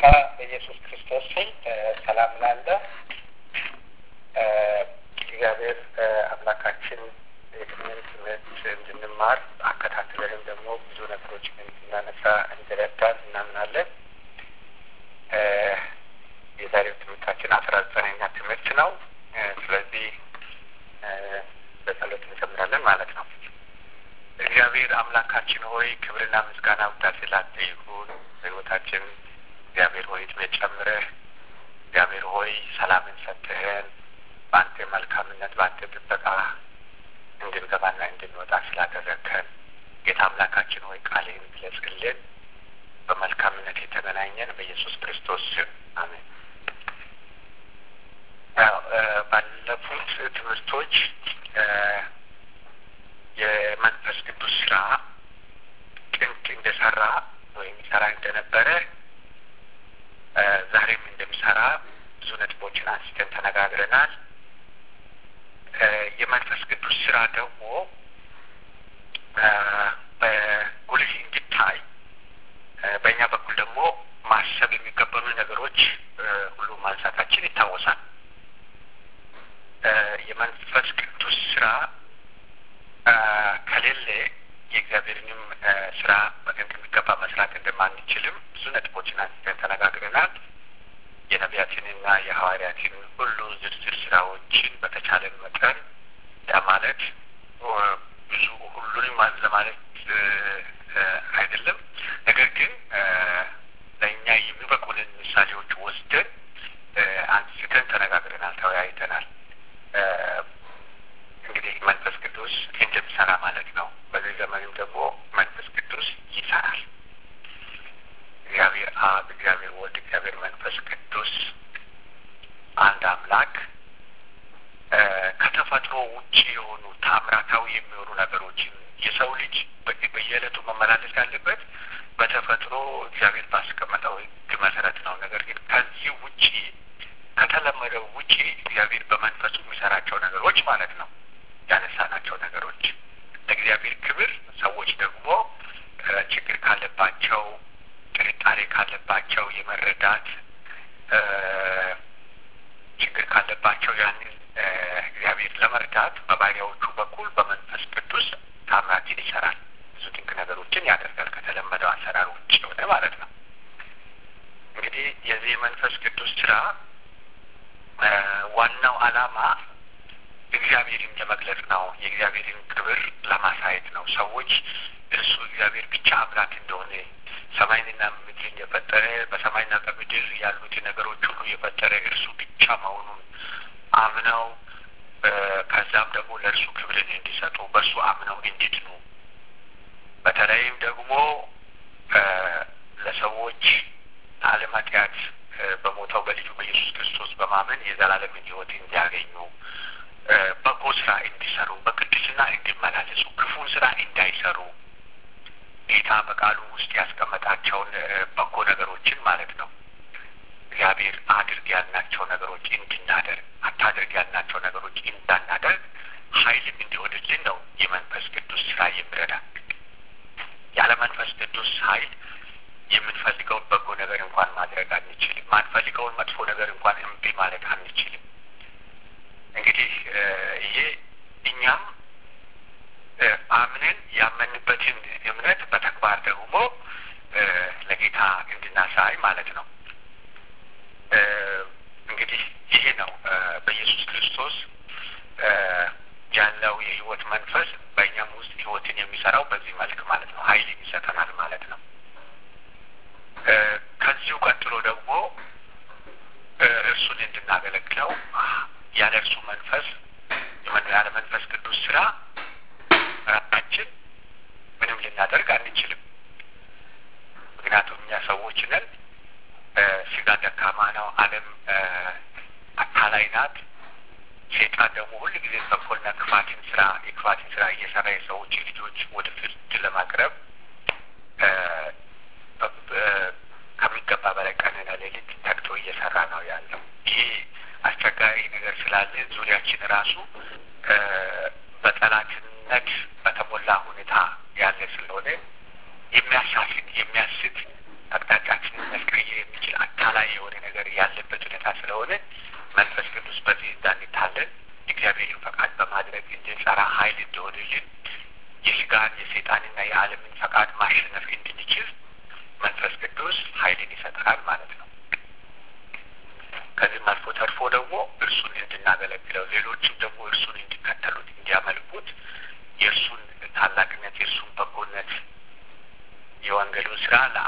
በጌታ በኢየሱስ ክርስቶስ ስም ሰላም ላለ እግዚአብሔር አምላካችን የትምህርት እንድንማር አከታትለን ደግሞ ብዙ ነገሮችን እንድናነሳ እንድረዳን እናምናለን። የዛሬው ትምህርታችን 19ኛ ትምህርት ነው። ስለዚህ በጸሎት እንጀምራለን ማለት ነው። እግዚአብሔር አምላካችን ሆይ ክብርና ምስጋና ውዳሴ ላንተ ይሁን። በሕይወታችን እግዚአብሔር ሆይ ዕድሜ ጨምረህ እግዚአብሔር ሆይ ሰላምን ሰጥተህን በአንተ መልካምነት በአንተ ጥበቃ እንድንገባና እንድንወጣ ስላደረግከን ጌታ አምላካችን ሆይ ቃልህን ግለጽልን። በመልካምነት የተገናኘን በኢየሱስ ክርስቶስ ስም አሜን። ባለፉት ትምህርቶች የመንፈስ ቅዱስ ስራ ጥንት እንደሰራ ወይም ይሰራ እንደነበረ ዛሬም እንደሚሰራ ብዙ ነጥቦችን አንስተን ተነጋግረናል። የመንፈስ ቅዱስ ስራ ደግሞ በጉልህ እንዲታይ በእኛ በኩል ደግሞ ማሰብ የሚገበኑ ነገሮች ሁሉ ማንሳታችን ይታወሳል። የመንፈስ ቅዱስ ስራ ከሌለ የእግዚአብሔርንም ስራ እንደሚገባ መስራት እንደማንችልም ብዙ ነጥቦችን አንስተን ተነጋግረናል። የነቢያትንና የሐዋርያትን ሁሉ ዝርዝር ስራዎችን በተቻለን መጠን ለማለት ብዙ ሁሉንም ለማለት አይደለም፣ ነገር ግን ለእኛ የሚበቁንን ምሳሌዎች ወስደን አንስተን ተነጋግረናል፣ ተወያይተናል። እንግዲህ መንፈስ ቅዱስ እንደሚሰራ ማለት ነው። በዚህ ዘመንም ደግሞ መንፈስ ቅዱስ ይሰራል። እግዚአብሔር አብ፣ እግዚአብሔር ወልድ፣ እግዚአብሔር መንፈስ ቅዱስ አንድ አምላክ ከተፈጥሮ ውጭ የሆኑ ታምራታዊ የሚሆኑ ነገሮችን የሰው ልጅ በየዕለቱ መመላለስ ያለበት በተፈጥሮ እግዚአብሔር ባስቀመጠው ሕግ መሰረት ነው። ነገር ግን ከዚህ ውጪ ከተለመደው ውጪ እግዚአብሔር በመንፈሱ የሚሰራቸው ነገሮች ማለት ነው ያነሳናቸው ነገሮች ለእግዚአብሔር ክብር፣ ሰዎች ደግሞ ችግር ካለባቸው ጥርጣሬ ካለባቸው የመረዳት ችግር ካለባቸው ያንን እግዚአብሔር ለመርዳት በባሪያዎቹ በኩል በመንፈስ ቅዱስ ታምራትን ይሰራል። ብዙ ድንቅ ነገሮችን ያደርጋል። ከተለመደው አሰራር ውጭ የሆነ ማለት ነው። እንግዲህ የዚህ መንፈስ ቅዱስ ስራ ዋናው ዓላማ እግዚአብሔርን ለመግለጽ ነው። የእግዚአብሔርን ክብር ለማሳየት ነው። ሰዎች እርሱ እግዚአብሔር ብቻ አምላክ እንደሆነ ሰማይንና ምድርን የፈጠረ በሰማይና በምድር ያሉትን ነገሮች ሁሉ የፈጠረ እርሱ ብቻ መሆኑን አምነው ከዛም ደግሞ ለእርሱ ክብርን እንዲሰጡ በእርሱ አምነው እንዲድኑ በተለይም ደግሞ ለሰዎች ለዓለም ኃጢአት በሞተው በልጁ በኢየሱስ ክርስቶስ በማመን የዘላለምን ሕይወት እንዲያገኙ በጎ ስራ እንዲሰሩ በቅድስና እንዲመላለሱ ክፉን ስራ እንዳይሰሩ ጌታ በቃሉ ውስጥ ያስቀመጣቸውን በጎ ነገሮችን ማለት ነው እግዚአብሔር አድርግ ያልናቸው ነገሮች እንድናደርግ አታድርግ ያልናቸው ነገሮች እንዳናደርግ ኃይልም እንዲሆንልን ነው የመንፈስ ቅዱስ ስራ የሚረዳ። ያለ መንፈስ ቅዱስ ኃይል የምንፈልገውን በጎ ነገር እንኳን ማድረግ አንችልም። ማንፈልገውን መጥፎ ነገር እንኳን እምቢ ማለት አንችልም። እንግዲህ ይሄ እኛም አምነን ያመንበትን እምነት በተግባር ደግሞ ለጌታ እንድናሳይ ማለት ነው። እንግዲህ ይሄ ነው በኢየሱስ ክርስቶስ ያለው የሕይወት መንፈስ በእኛም ውስጥ ሕይወትን የሚሰራው በዚህ መልክ ማለት ነው። ኃይልን ይሰጠናል ማለት ነው። ከዚሁ ቀጥሎ ደግሞ እርሱን እንድናገለግለው ያለ እርሱ መንፈስ ያለ መንፈስ ቅዱስ ስራ ራሳችን ምንም ልናደርግ አንችልም። ምክንያቱም እኛ ሰዎች ነን። ስጋ ደካማ ነው። ዓለም አታላይ ናት። ሴጣን ደግሞ ሁል ጊዜ ተንኮልና የክፋትን ስራ እየሰራ የሰዎች ልጆች ወደ ፍርድ ለማቅረብ ከሚገባ በላይ ቀንና ሌሊት ተግቶ እየሰራ ነው ያለው። ይሄ አስቸጋሪ ነገር ስላለ ዙሪያችን ራሱ በጠላትነት በተሞላ ሁኔታ ያለ ስለሆነ የሚያስት አቅጣጫችንን መስቀየር የሚችል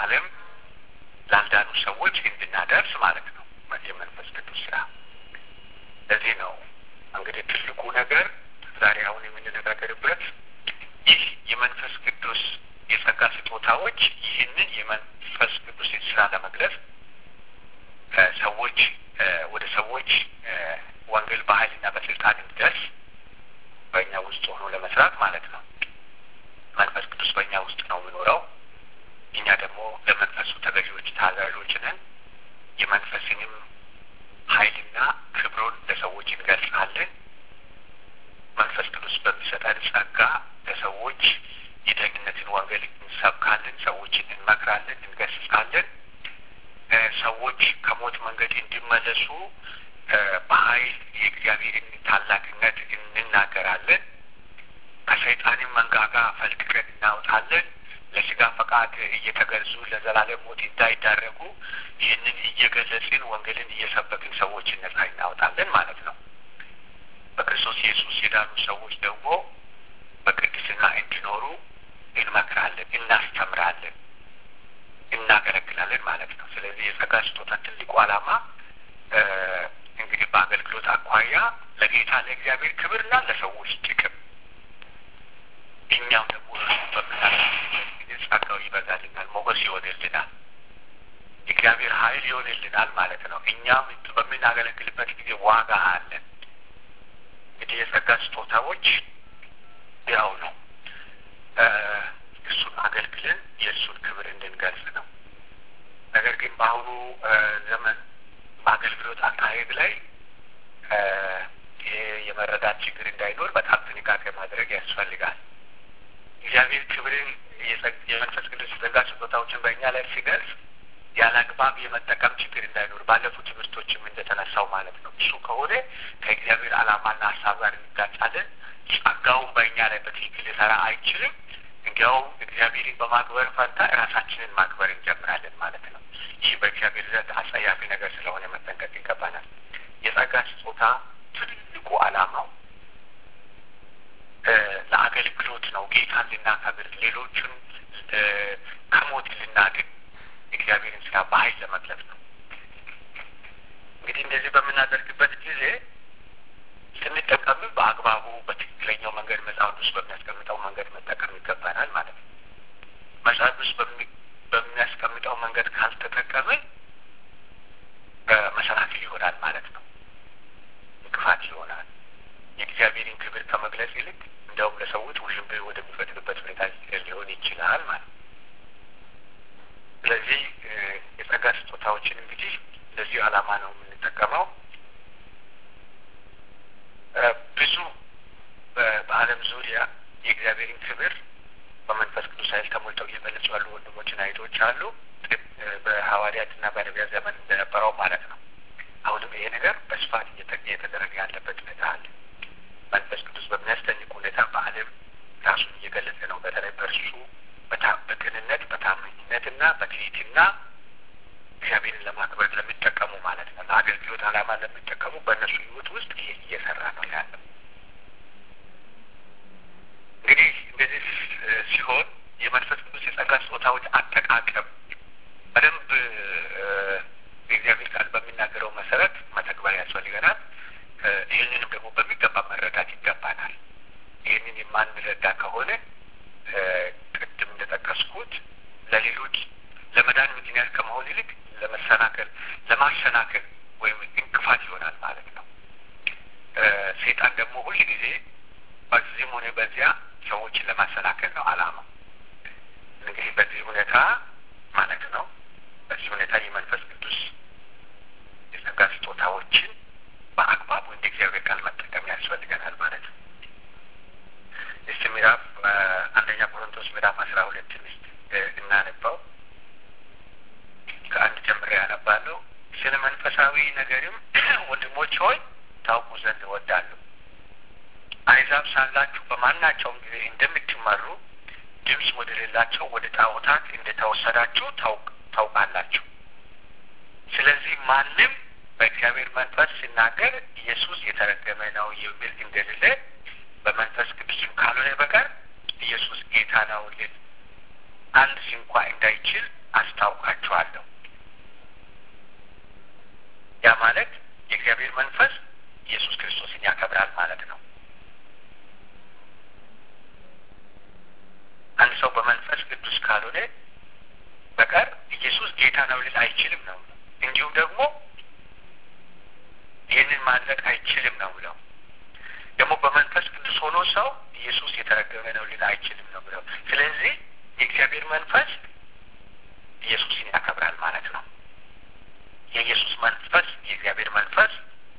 ዓለም ላልዳኑ ሰዎች እንድናደርስ ማለት ነው የመንፈስ ቅዱስ ስራ። ለዚህ ነው እንግዲህ ትልቁ ነገር ዛሬ አሁን የምንነጋገርበት ይህ የመንፈስ ቅዱስ የጸጋ ስጦታዎች ይህንን የመንፈስ ቅዱስ ስራ ለመግለጽ ሰዎች ወደ ሰዎች ወንጌል በኃይልና በስልጣን እንዲደርስ በእኛ ውስጥ ሆኖ ለመስራት ማለት ነው። መንፈስ ቅዱስ በእኛ ውስጥ ነው የሚኖረው። እኛ ደግሞ ለመንፈሱ ተገዢዎች ታዛዦች ነን። የመንፈስንም ኃይልና ክብሩን ለሰዎች እንገልጻለን። መንፈስ ቅዱስ በሚሰጠን ጸጋ ለሰዎች የደህንነትን ወንጌል እንሰብካለን፣ ሰዎችን እንመክራለን፣ እንገስጻለን። ሰዎች ከሞት መንገድ እንዲመለሱ በኃይል የእግዚአብሔርን ታላቅነት እንናገራለን። ከሰይጣንም መንጋጋ ፈልቅቀን እናወጣለን። ለስጋ ፈቃድ እየተገዙ ለዘላለም ሞት እንዳይዳረጉ ይህንን እየገለጽን ወንጌልን እየሰበክን ሰዎችን ነጻ እናወጣለን ማለት ነው። በክርስቶስ ኢየሱስ የዳኑ ሰዎች ደግሞ በቅድስና እንዲኖሩ እንመክራለን፣ እናስተምራለን፣ እናገለግላለን ማለት ነው። ስለዚህ የጸጋ ስጦታ ትልቁ ዓላማ እንግዲህ በአገልግሎት አኳያ ለጌታ ለእግዚአብሔር ክብርና ለሰዎች ጥቅም እኛም ደግሞ በምናገለግልበት ጊዜ ጸጋው ይበዛልናል፣ ሞገስ ይሆንልናል፣ እግዚአብሔር ኃይል ይሆንልናል ማለት ነው። እኛም በምናገለግልበት ጊዜ ዋጋ አለን። እንግዲህ የጸጋ ስጦታዎች ያው ነው እሱን አገልግለን የእሱን ክብር እንድንገልጽ ነው። ነገር ግን በአሁኑ ዘመን በአገልግሎት አካሄድ ላይ ይሄ የመረዳት ችግር እንዳይኖር በጣም ጥንቃቄ ማድረግ ያስፈልጋል። እግዚአብሔር ክብርን የመንፈስ ቅዱስ የጸጋ ስጦታዎችን በእኛ ላይ ሲገልጽ ያለ አግባብ የመጠቀም ችግር እንዳይኖር ባለፉት ትምህርቶችም እንደተነሳው ማለት ነው። እሱ ከሆነ ከእግዚአብሔር ዓላማና ሀሳብ ጋር እንጋጫለን። ጸጋውን በእኛ ላይ በትክክል ሊሰራ አይችልም። እንዲያውም እግዚአብሔርን በማክበር ፈንታ ራሳችንን ማክበር እንጀምራለን ማለት ነው። ይህ በእግዚአብሔር ዘንድ አጸያፊ ነገር ስለሆነ መጠንቀቅ ይገባናል። የጸጋ ስጦታ ትልቁ ዓላማው ለአገልግሎት ነው። ጌታን ልናከብር፣ ሌሎቹን ከሞት ልናድን እግዚአብሔርን ስራ በኃይል ለመግለጽ ነው። እንግዲህ እንደዚህ በምናደርግበት ጊዜ ስንጠቀምም በአግባቡ በትክክለኛው መንገድ መጽሐፍ ቅዱስ በሚያስቀምጠው መንገድ መጠቀም ይገባናል ማለት ነው። መጽሐፍ ቅዱስ በሚያስቀምጠው መንገድ ካልተጠቀምን መሰናክል ይሆናል ማለት ነው። እንቅፋት ይሆናል። የእግዚአብሔርን ክብር ከመግለጽ ይልቅ እንዲያውም ለሰዎች ውዥንብር ወደሚፈጥርበት ሁኔታ ሊሆን ይችላል ማለት ነው። ስለዚህ የጸጋ ስጦታዎችን እንግዲህ ለዚህ ዓላማ ነው የምንጠቀመው። ብዙ በዓለም ዙሪያ የእግዚአብሔርን ክብር በመንፈስ ቅዱስ ኃይል ተሞልተው እየገለጹ ያሉ ወንድሞችና እህቶች አሉ። በሐዋርያትና በነቢያት ዘመን እንደነበረው ማለት ነው። አሁንም ይሄ ነገር በስፋት እየተደረገ ያለበት ሁኔታ አለ። መንፈስ ቅዱስ በሚያስደንቅ ሁኔታ በዓለም ራሱን እየገለጸ ነው። በተለይ በእርሱ በቅንነት በታማኝነትና በትህትና እግዚአብሔርን ለማክበር ለሚጠቀሙ ማለት ነው፣ ለአገልግሎት ዓላማ ለሚጠቀሙ በእነሱ ሕይወት ውስጥ ይሄ እየሰራ ነው ያለው። እንግዲህ እንደዚህ ሲሆን የመንፈስ ቅዱስ የጸጋ ስጦታዎች አጠቃቀም በደንብ የእግዚአብሔር ቃል በሚናገረው መሰረት መተግበር ያስፈልገናል። ይህንንም ደግሞ በሚገባ መረዳት ይገባናል። ይህንን የማንረዳ ከሆነ ቅድም እንደጠቀስኩት ለሌሎች ለመዳን ምክንያት ከመሆን ይልቅ ለማሰናከል ወይም እንቅፋት ይሆናል ማለት ነው። ሰይጣን ደግሞ ሁል ጊዜ በዚህም ሆነ በዚያ ሰዎችን ለማሰናከል ነው ዓላማው። እንግዲህ በዚህ ሁኔታ ማለት ነው በዚህ ሁኔታ የመንፈስ ቅዱስ የጸጋ ስጦታዎችን በአግባቡ እንደ እግዚአብሔር ቃል መጠቀም ያስፈልገናል ማለት ነው። እስቲ ምዕራፍ አንደኛ ቆሮንቶስ ምዕራፍ 12 እናነባው። ከአንድ ጀምሬ ያነባለሁ። ስለ መንፈሳዊ ነገርም ወንድሞች ሆይ ታውቁ ዘንድ እወዳለሁ። አሕዛብ ሳላችሁ በማናቸውም ጊዜ እንደምትመሩ ድምፅ ወደሌላቸው ወደ ጣዖታት እንደተወሰዳችሁ ታውቃላችሁ። ስለዚህ ማንም በእግዚአብሔር መንፈስ ሲናገር ኢየሱስ የተረገመ ነው የሚል እንደሌለ በመንፈስ ቅዱስም ካልሆነ በቀር ኢየሱስ ጌታ ነው ሊል አንድ ስንኳ እንዳይችል አስታውቃችኋለሁ። ያ ማለት የእግዚአብሔር መንፈስ ኢየሱስ ክርስቶስን ያከብራል ማለት ነው። አንድ ሰው በመንፈስ ቅዱስ ካልሆነ በቀር ኢየሱስ ጌታ ነው ሊል አይችልም ነው። እንዲሁም ደግሞ ይህንን ማድረግ አይችልም ነው ብለው ደግሞ በመንፈስ ቅዱስ ሆኖ ሰው ኢየሱስ የተረገመ ነው ሊል አይችልም ነው ብለው። ስለዚህ የእግዚአብሔር መንፈስ ኢየሱስን ያከብራል ማለት ነው። የኢየሱስ መንፈስ የእግዚአብሔር መንፈስ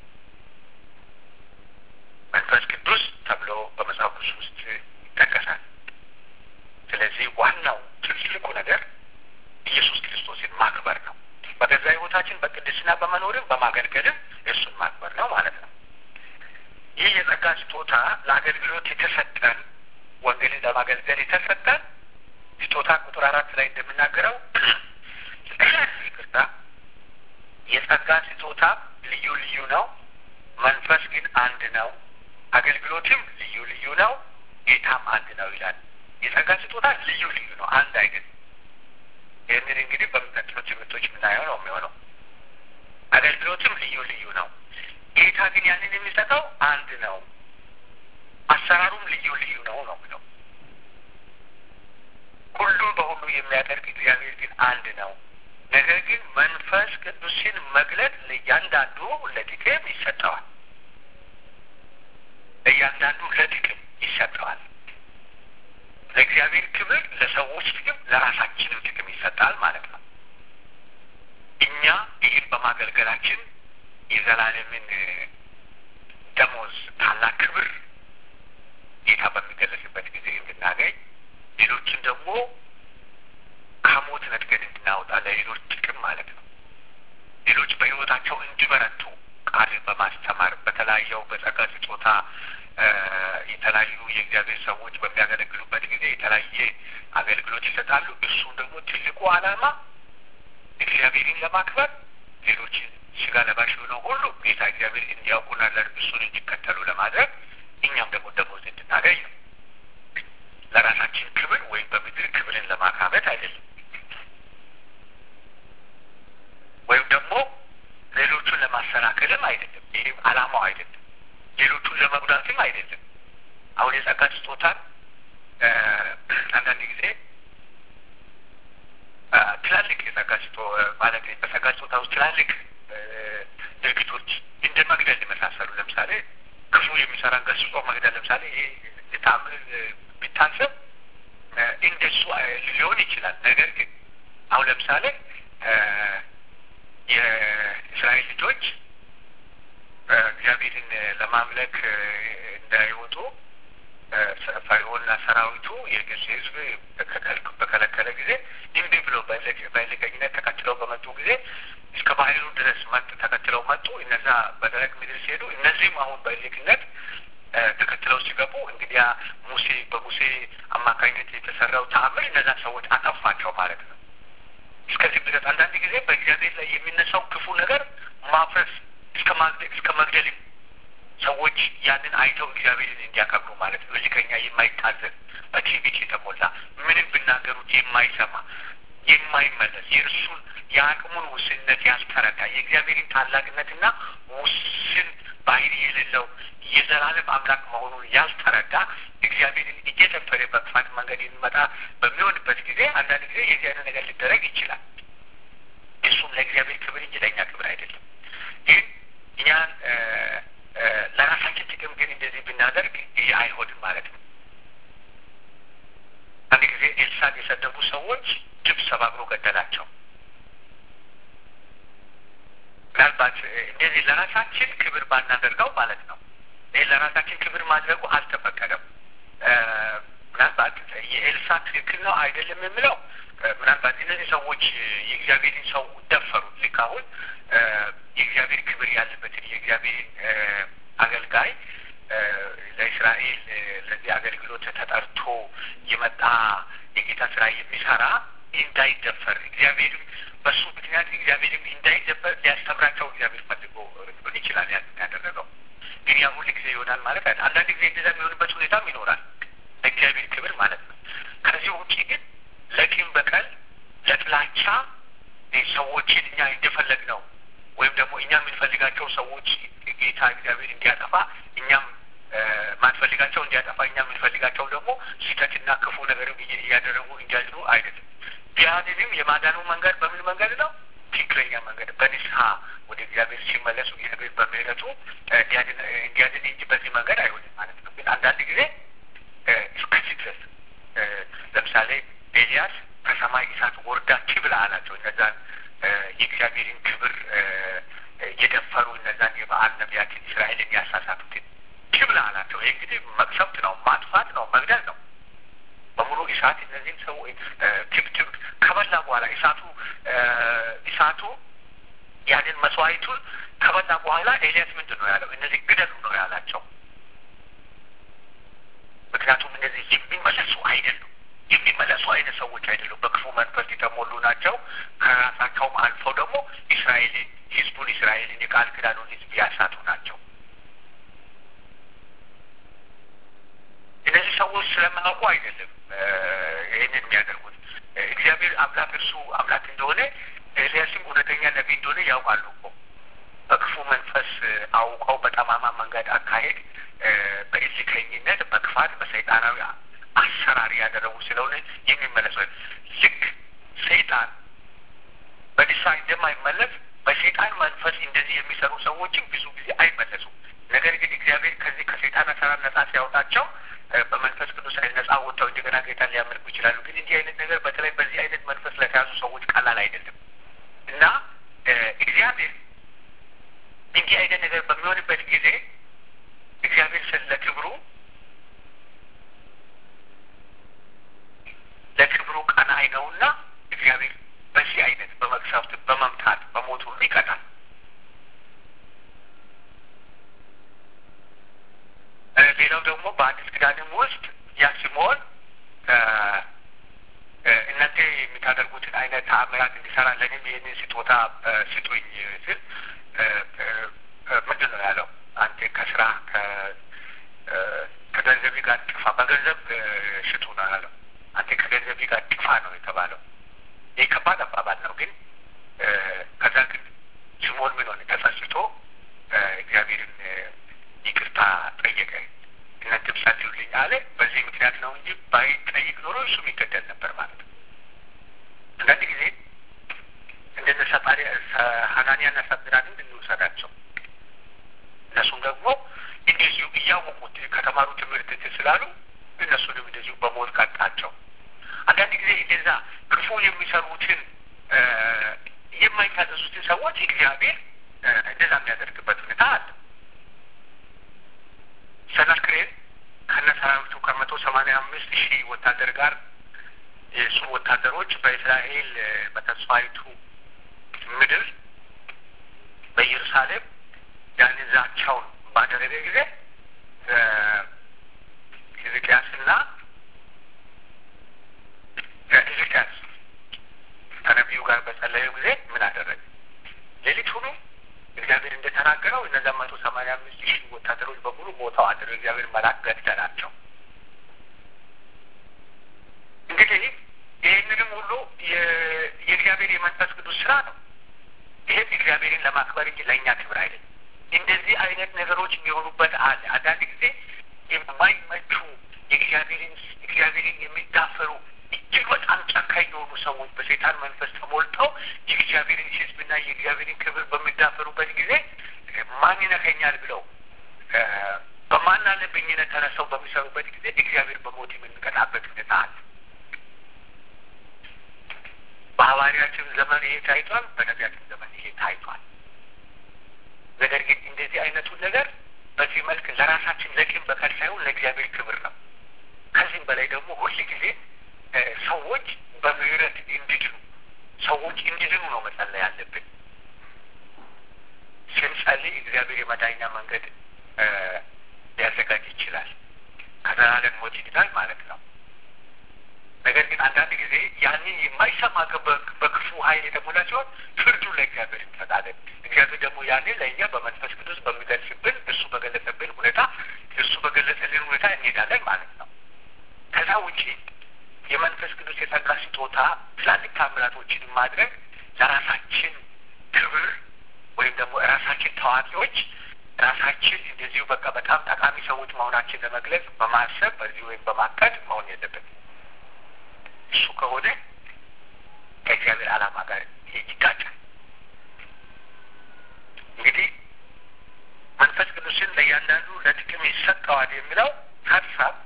መንፈስ ቅዱስ ተብሎ በመጽሐፍ ቅዱስ ውስጥ ይጠቀሳል። ስለዚህ ዋናው ትልቁ ነገር ኢየሱስ ክርስቶስን ማክበር ነው። በገዛ ሕይወታችን በቅድስና በመኖርም በማገልገልም እሱን ማክበር ነው ማለት ነው። ይህ የጸጋ ስጦታ ለአገልግሎት የተሰጠን ወንጌልን ለማገልገል የተሰጠን ስጦታ ቁጥር 4 ላይ እንደምናገረው ይቅርታ፣ የጸጋ ስጦታ ልዩ ልዩ ነው፣ መንፈስ ግን አንድ ነው፣ አገልግሎትም ልዩ ልዩ ነው፣ ጌታም አንድ ነው ይላል። የጸጋ ስጦታ ልዩ ልዩ ነው፣ አንድ አይነት። ይህንን እንግዲህ በሚቀጥሉት ትምህርቶች የምናየው ነው የሚሆነው። አገልግሎትም ልዩ ልዩ ነው፣ ጌታ ግን ያንን የሚሰጠው አንድ ነው፣ አሰራሩም ልዩ ልዩ ነው ነው የሚለው። ሁሉም በሁሉ የሚያደርግ እግዚአብሔር ግን አንድ ነው። ነገር ግን መንፈስ ቅዱስን መግለጥ ለእያንዳንዱ ለጥቅም ይሰጠዋል። ለእያንዳንዱ ለጥቅም ይሰጠዋል። ለእግዚአብሔር ክብር፣ ለሰዎች ጥቅም፣ ለራሳችንም ጥቅም ይሰጣል ማለት ነው። እኛ ይህን በማገልገላችን የዘላለምን ደሞዝ ታላቅ ክብር ጌታ በሚገለጽበት ጊዜ እንድናገኝ፣ ሌሎችን ደግሞ ከሞት ነጥገን እንድናወጣ ለሌሎች ጥቅም ማለት ነው። ሌሎች በሕይወታቸው እንዲበረቱ ቃልን በማስተማር በተለያየው በጸጋ ስጦታ የተለያዩ የእግዚአብሔር ሰዎች በሚያገለግሉበት ጊዜ የተለያየ አገልግሎት ይሰጣሉ። እሱም ደግሞ ትልቁ ዓላማ እግዚአብሔርን ለማክበር ሌሎችን ስጋ ለባሽ ሆነው ሁሉ ጌታ እግዚአብሔር እንዲያውቁና እሱን እንዲከተሉ ለማድረግ እኛም ደግሞ ደሞዝ እንድናገኝ ነው። ለራሳችን ክብር ወይም በምድር ክብርን ለማካበት አይደለም፣ ወይም ደግሞ ሌሎቹን ለማሰናከልም አይደለም። ይህም ዓላማው አይደለም። ሌሎቹን ለመጉዳትም አይደለም። አሁን የጸጋ ስጦታን አንዳንድ ጊዜ ትላልቅ የጸጋ ማለት በጸጋ ስጦታ ውስጥ ትላልቅ ድርጊቶች እንደ መግደል የመሳሰሉ ለምሳሌ ክፉ የሚሰራን ገስጾ መግደል ለምሳሌ የታምር ቢታሰብ እንደሱ ሊሆን ይችላል። ነገር ግን አሁን ለምሳሌ የእስራኤል ልጆች እግዚአብሔርን ለማምለክ እንዳይወጡ ፈርዖንና ሰራዊቱ የግብጽ ሕዝብ በከለከለ ጊዜ እምቢ ብሎ በልቀኝነት ተከትለው በመጡ ጊዜ እስከ ባህሩ ድረስ ተከትለው መጡ። እነዛ በደረቅ ምድር ሲሄዱ እነዚህም አሁን በልቅነት ተከትለው ሲገቡ እንግዲያ በሙሴ አማካኝነት የተሰራው ተአምር እነዛ ሰዎች አጠፋቸው ማለት ነው። እስከዚህ ድረስ አንዳንድ ጊዜ በእግዚአብሔር ላይ የሚነሳው ክፉ ነገር ማፍረስ እስከ መግደልም ሰዎች ያንን አይተው እግዚአብሔርን እንዲያከብሩ ማለት ነው። ልከኛ የማይታዘዝ በትዕቢት የተሞላ ምንም ብናገሩት የማይሰማ የማይመለስ የእርሱን የአቅሙን ውስንነት ያልተረዳ የእግዚአብሔርን ታላቅነትና ውስን ባህሪ የሌለው የዘላለም አምላክ መሆኑን ያልተረዳ እግዚአብሔርን እየደፈረ በክፋት መንገድ የሚመጣ በሚሆንበት ጊዜ አንዳንድ ጊዜ የዚህ አይነት ነገር ሊደረግ ይችላል። እሱም ለእግዚአብሔር ክብር እንጂ ለእኛ ክብር አይደለም። ግን እኛን ለራሳችን ጥቅም ግን እንደዚህ ብናደርግ ይህ አይሆንም ማለት ነው። አንድ ጊዜ ኤልሳዕ የሰደቡ ሰዎች ጅብ ሰባብሮ ገደላቸው። ምናልባት እንደዚህ ለራሳችን ክብር ባናደርገው ማለት ነው። ይህ ለራሳችን ክብር ማድረጉ አልተፈቀደም። ምናልባት የኤልሳዕ ትክክል ነው አይደለም የምለው ምናልባት እነዚህ ሰዎች የእግዚአብሔርን ሰው ደፈሩ። ልክ አሁን የእግዚአብሔር ክብር ያለበትን የእግዚአብሔርን አገልጋይ ለእስራኤል ለዚህ አገልግሎት ተጠርቶ የመጣ የጌታ ስራ የሚሰራ እንዳይደፈር እግዚአብሔርም በሱ ምክንያት እግዚአብሔርም እንዳይደፈር ሊያስተምራቸው እግዚአብሔር ፈልጎ ሊሆን ይችላል ያደረገው። ግን ያ ሁል ጊዜ ይሆናል ማለት አይደል። አንዳንድ ጊዜ እንደዛ የሚሆንበት ሁኔታም ይኖራል ለእግዚአብሔር ክብር ማለት ነው። ከዚህ ውጪ ግን ለቂም በቀል ለጥላቻ ሰዎችን እኛ እንደፈለግ ነው ወይም ደግሞ እኛ የምንፈልጋቸው ሰዎች ጌታ እግዚአብሔር እንዲያጠፋ እኛም ማንፈልጋቸው እንዲያጠፋ እኛ የምንፈልጋቸው ደግሞ ስህተትና ክፉ ነገርም እያደረጉ እንዲያድኑ አይደለም። ቢያድንም የማዳኑ መንገድ በምን መንገድ ነው? ትክክለኛ መንገድ በንስሐ ወደ እግዚአብሔር ሲመለሱ እግዚአብሔር በምህረቱ እንዲያድን እንጂ በዚህ መንገድ አይሆንም ማለት ነው። ግን አንዳንድ ጊዜ እስከዚህ ድረስ ለምሳሌ ኤልያስ ከሰማይ እሳት ወርዳ ችብላ አላቸው። እነዛን የእግዚአብሔርን ክብር የደፈሩ እነዛን የበዓል ነቢያትን እስራኤልን ያሳሳቱትን ችብላ አላቸው። ይህ እንግዲህ መቅሰፍት ነው፣ ማጥፋት ነው፣ መግደል ነው። በሙሉ እሳት እነዚህን ሰዎች ትብትብ ከበላ በኋላ እሳቱ ያንን መስዋዕቱን ከበላ በኋላ ኤልያስ ምንድን ነው ያለው? እነዚህ ግደሉ ነው ያላቸው። ምክንያቱም እነዚህ የሚመለሱ አይደሉም፣ የሚመለሱ አይነት ሰዎች አይደሉም። በክፉ መንፈስ የተሞሉ ናቸው። ከራሳቸውም አልፈው ደግሞ ህዝቡን እስራኤልን የቃል ኪዳኑን ህዝብ ያሳቱ ናቸው። እነዚህ ሰዎች ስለማያውቁ አይደለም ይህንን የሚያደርጉት። እግዚአብሔር አምላክ እርሱ አምላክ እንደሆነ ኤልያስም እውነተኛ ነቢይ እንደሆነ ያውቃሉ እኮ። በክፉ መንፈስ አውቀው በጠማማ መንገድ አካሄድ፣ በእልከኝነት፣ በክፋት፣ በሰይጣናዊ አሰራር ያደረጉ ስለሆነ የሚመለሱ ልክ ሰይጣን በንስሐ እንደማይመለስ በሰይጣን መንፈስ እንደዚህ የሚሰሩ ሰዎችም ብዙ ጊዜ አይመለሱም። ነገር ግን እግዚአብሔር ከዚህ ከሰይጣን አሰራር ነጻ ሲያወጣቸው በመንፈስ ቅዱስ ነጻ ወጥተው እንደገና ጌታን ሊያመልኩ ይችላሉ። ግን እንዲህ አይነት ነገር በተለይ በዚህ አይነት መንፈስ ለተያዙ ሰዎች ቀላል አይደለም እና እግዚአብሔር እንዲህ አይነት ነገር በሚሆንበት ጊዜ እግዚአብሔር ለክብሩ ቀናኢ ነውና እግዚአብሔር በዚህ አይነት በመቅሰፍት በመምታት በሞቱ ይቀጣል። ሌላው ደግሞ በአዲስ ኪዳንም ውስጥ ያ ስምዖን እናንተ የምታደርጉትን አይነት ተአምራት እንዲሰራ ለእኔም ይህንን ስጦታ ስጡኝ ስል ምንድን ነው ያለው? አንተ ከስራ ከገንዘብ ጋር ጥፋ፣ በገንዘብ ሽጡ ነው ያለው። አንተ ከገንዘብ ጋር ጥፋ ነው የተባለው። ይህ ከባድ አባባል ነው። ግን ከዛ ግን ስምዖን ምን ሆነ? ተጸጽቶ እግዚአብሔርን ይቅርታ ጠየቀ። እናንተም ጸልዩልኝ አለ። በዚህ ምክንያት ነው እንጂ ባይጠይቅ ኖሮ እሱም ይገደል ነበር ማለት ነው። አንዳንድ ጊዜ እንደነ ሐናንያና ሰጲራን እንውሰዳቸው። እነሱም ደግሞ እንደዚሁ እያወቁት ከተማሩ ትምህርት ስላሉ እነሱንም እንደዚሁ በሞት ቀጣቸው። አንዳንድ ጊዜ እንደዛ ክፉ የሚሰሩትን የማይታዘዙትን ሰዎች እግዚአብሔር እንደዛ የሚያደርግበት ሁኔታ አለ። ሰናክሬም ከነሰራዊቱ 185,000 ወታደር ጋር የእሱ ወታደሮች በእስራኤል በተስፋይቱ ምድር በኢየሩሳሌም ያንን ዛቻውን ባደረገ ጊዜ ሕዝቅያስና ሕዝቅያስ ከነቢዩ ጋር በጸለዩ ጊዜ ምን አደረገ? ሌሊቱኑ እግዚአብሔር እንደተናገረው እነዛ 185,000 ወታደሮች በሙሉ ሞተው አደረ። እግዚአብሔር መልአክ ገደላቸው። እንግዲህ ይህንንም ሁሉ የእግዚአብሔር የመንፈስ ቅዱስ ስራ ነው። ይህም እግዚአብሔርን ለማክበር እንጂ ለእኛ ክብር አይደለም። እንደዚህ አይነት ነገሮች የሚሆኑበት አለ። አንዳንድ ጊዜ የማይመቹ እግዚአብሔርን የሚዳፈሩ እጅግ በጣም ጨካኝ የሆኑ ሰዎች በሰይጣን መንፈስ ተሞልተው የእግዚአብሔርን ሕዝብና የእግዚአብሔርን ክብር በሚዳፈሩበት ጊዜ ማን ይነካኛል ብለው በማን አለብኝነት ተነስተው በሚሰሩበት ጊዜ እግዚአብሔር በሞት የምንቀጣበት ሁኔታ አለ። በሐዋርያትም ዘመን ይሄ ታይቷል፣ በነቢያትም ዘመን ይሄ ታይቷል። ነገር ግን እንደዚህ አይነቱን ነገር በዚህ መልክ ለራሳችን ለቂም በቀል ሳይሆን ለእግዚአብሔር ክብር ነው። ከዚህም በላይ ደግሞ ሁል ጊዜ ሰዎች በምህረት እንዲድኑ ነው መጸለይ ያለብን። ስንጸልይ እግዚአብሔር የመዳኛ መንገድ ሊያዘጋጅ ይችላል። ከዘላለም ሞት ይድናል ማለት ነው። ነገር ግን አንዳንድ ጊዜ ያንን የማይሰማ በክፉ ኃይል የተሞላ ሲሆን ፍርዱን ለእግዚአብሔር እንሰጣለን። እግዚአብሔር ደግሞ ያንን ለእኛ በመንፈስ ቅዱስ በሚገልጽብን እሱ በገለጸልን ሁኔታ እንሄዳለን ማለት ነው። ከዛ ውጪ የመንፈስ ቅዱስ የጸጋ ስጦታ ትላልቅ ታምራቶችን ማድረግ ለራሳችን ክብር ወይም ደግሞ ራሳችን ታዋቂዎች ራሳችን እንደዚሁ በቃ በጣም ጠቃሚ ሰዎች መሆናችን ለመግለጽ በማሰብ በዚህ ወይም በማቀድ መሆን የለበትም። እሱ ከሆነ ከእግዚአብሔር ዓላማ ጋር ይጋጫል። እንግዲህ መንፈስ ቅዱስን ለእያንዳንዱ ለጥቅም ይሰጠዋል የሚለው ሀሳብ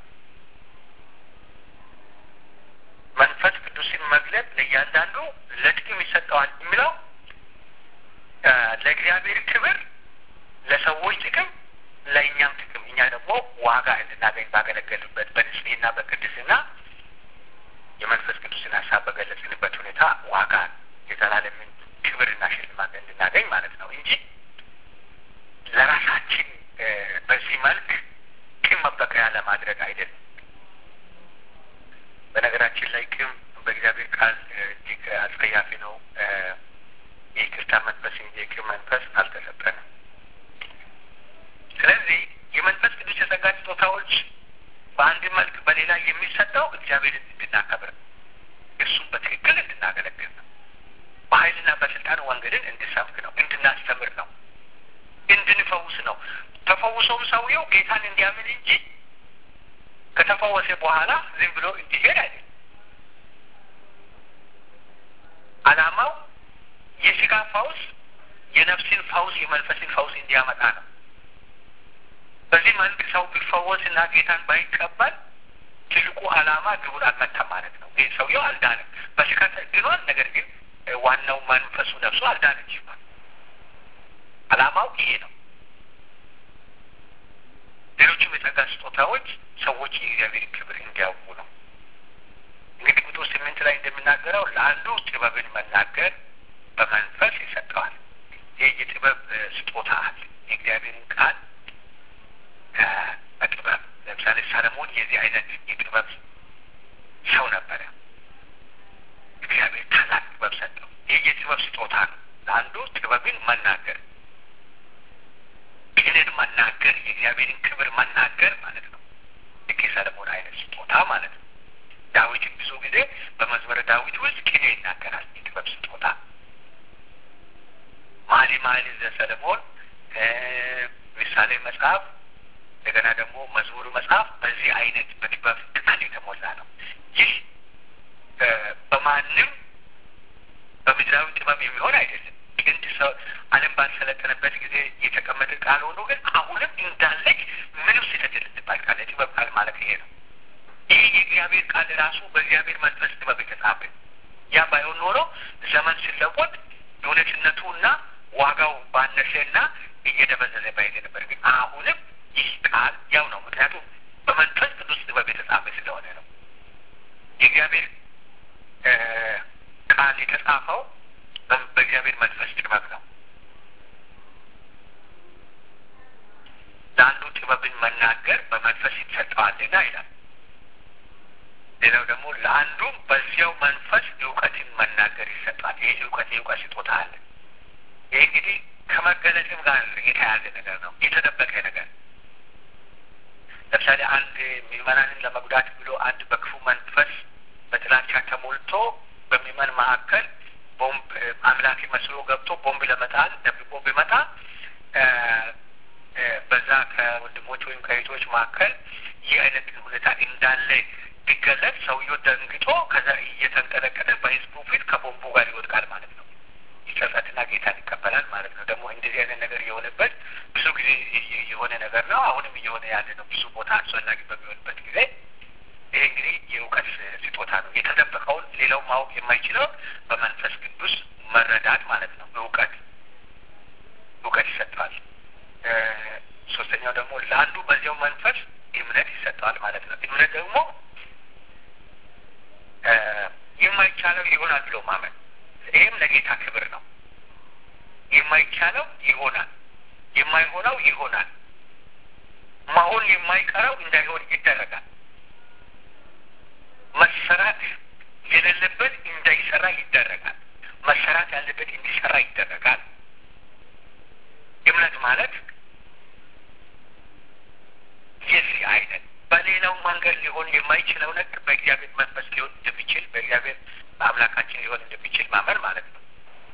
መንፈስ ቅዱስን መግለጽ ለእያንዳንዱ ለጥቅም ይሰጠዋል የሚለው ለእግዚአብሔር ክብር፣ ለሰዎች ጥቅም፣ ለእኛም ጥቅም፣ እኛ ደግሞ ዋጋ እንድናገኝ ባገለገልበት በንጽሕና በቅድስና የመንፈስ ቅዱስን ሀሳብ በገለጽንበት ሁኔታ ዋጋ የዘላለምን ክብርና ሽልማት እንድናገኝ ማለት ነው እንጂ ለራሳችን በዚህ መልክ ቂም መበቀያ ለማድረግ አይደለም። በነገራችን ላይ ቂም በእግዚአብሔር ቃል እጅግ አስጸያፊ ነው። የይቅርታ መንፈስ እንጂ የቂም መንፈስ አልተሰጠንም። ስለዚህ የመንፈስ ቅዱስ የጸጋ ስጦታዎች በአንድ መልክ በሌላ የሚሰጠው እግዚአብሔርን እንድናከብር እሱን በትክክል እንድናገለግል ነው። በኃይልና በስልጣን ወንጌልን እንድሰብክ ነው፣ እንድናስተምር ነው፣ እንድንፈውስ ነው። ተፈውሶም ሰውየው ጌታን እንዲያምን እንጂ ከተፈወሰ በኋላ ዝም ብሎ እንዲሄድ አይደለም። ዓላማው የስጋ ፈውስ፣ የነፍስን ፈውስ፣ የመንፈስን ፈውስ እንዲያመጣ ነው። በዚህ መልክ ሰው ቢፈወስና ጌታን ባይቀበል ትልቁ ዓላማ ግቡን አልመታም ማለት ነው። ይህ ሰውየው አልዳንም። በስጋ ተድኗል፣ ነገር ግን ዋናው መንፈሱ ነፍሱ አልዳነች ይባል። ዓላማው ይሄ ነው። ሌሎችም የጸጋ ስጦታዎች ሰዎች የእግዚአብሔር ክብር እንዲያውቁ ነው። እንግዲህ ቁጥር 8 ላይ እንደምናገረው ለአንዱ ጥበብን መናገር በመንፈስ ይሰጠዋል። ይህ የጥበብ ስጦታ አለ። የእግዚአብሔርን ቃል በጥበብ ለምሳሌ ሰለሞን የዚህ አይነት የጥበብ ሰው ነበረ። እግዚአብሔር ታላቅ ጥበብ ሰጠው። ይህ የጥበብ ስጦታ ነው። ለአንዱ ጥበብን መናገር፣ ቅኔን መናገር፣ የእግዚአብሔርን ክብር መናገር ማለት ነው። ልክ የሰለሞን አይነት ስጦታ ማለት ነው። ዳዊትን ብዙ ጊዜ በመዝሙረ ዳዊት ውስጥ ቅኔ ይናገራል። የጥበብ ስጦታ መኃልየ ዘሰሎሞን፣ ምሳሌ መጽሐፍ፣ እንደገና ደግሞ መዝሙሩ መጽሐፍ በዚህ አይነት በጥበብ ቃል የተሞላ ነው። ይህ በማንም በምድራዊ ጥበብ የሚሆን አይደለም። ጥንት ሰው ዓለም ባልሰለጠነበት ጊዜ የተቀመጠ ቃል ሆኖ ግን አሁንም እንዳለች ምንም ስህተት የሌለባት ቃል የጥበብ ቃል ማለት ይሄ ነው። ይህ የእግዚአብሔር ቃል ራሱ በእግዚአብሔር መንፈስ ጥበብ የተጻፈ ያ ባይሆን ኖሮ ዘመን ሲለወጥ እውነትነቱና ዋጋው ባነሰና እየደበዘዘ ባይሄድ ነበር። ግን አሁንም ይህ ቃል ያው ነው። ምክንያቱም በመንፈስ ቅዱስ ጥበብ የተጻፈ ስለሆነ ነው። የእግዚአብሔር ቃል የተጻፈው በእግዚአብሔር መንፈስ ጥበብ ነው። ለአንዱ ጥበብን መናገር በመንፈስ ይሰጠዋልና ይላል። ሌላው ደግሞ ለአንዱም በዚያው መንፈስ እውቀትን መናገር ይሰጣል። ይህ የእውቀት ስጦታ አለ። ይህ እንግዲህ ከመገለጽም ጋር የተያያዘ ነገር ነው፣ የተደበቀ ነገር። ለምሳሌ አንድ ምዕመናንን ለመጉዳት ብሎ አንድ በክፉ መንፈስ በጥላቻ ተሞልቶ በሚመን መካከል ቦምብ አምላክ መስሎ ገብቶ ቦምብ ለመጣል ደብቆ ቢመጣ በዛ ከወንድሞች ወይም ከእህቶች መካከል ይህ አይነት ሁኔታ እንዳለ ቢገለጽ ሰውየው ደንግጦ ከዛ እየተንቀጠቀጠ በህዝቡ ፊት ከቦምቡ ጋር ይወድቃል ማለት ነው። ይጸጸትና ጌታን ይቀበላል ማለት ነው። ደግሞ እንደዚህ አይነት ነገር የሆነበት ብዙ ጊዜ የሆነ ነገር ነው። አሁንም እየሆነ ያለ ነው። ብዙ ቦታ አስፈላጊ በሚሆንበት ጊዜ ይሄ እንግዲህ የእውቀት ስጦታ ነው። የተደበቀውን ሌላው ማወቅ የማይችለው በመንፈስ ቅዱስ መረዳት ማለት ነው። እውቀት ይሰጠዋል። ሶስተኛው ደግሞ ለአንዱ በዚያው መንፈስ እምነት ይሰጠዋል ማለት ነው። እምነት ደግሞ የማይቻለው ይሆናል ብሎ ማመን፣ ይህም ለጌታ ክብር ነው። የማይቻለው ይሆናል፣ የማይሆነው ይሆናል፣ መሆን የማይቀረው እንዳይሆን ይደረጋል፣ መሰራት የሌለበት እንዳይሰራ ይደረጋል፣ መሰራት ያለበት እንዲሰራ ይደረጋል። እምነት ማለት የዚህ አይነት በሌላው መንገድ ሊሆን የማይችለው ነገር በእግዚአብሔር መንፈስ ሊሆን እንደሚችል፣ በእግዚአብሔር በአምላካችን ሊሆን እንደሚችል ማመን ማለት ነው።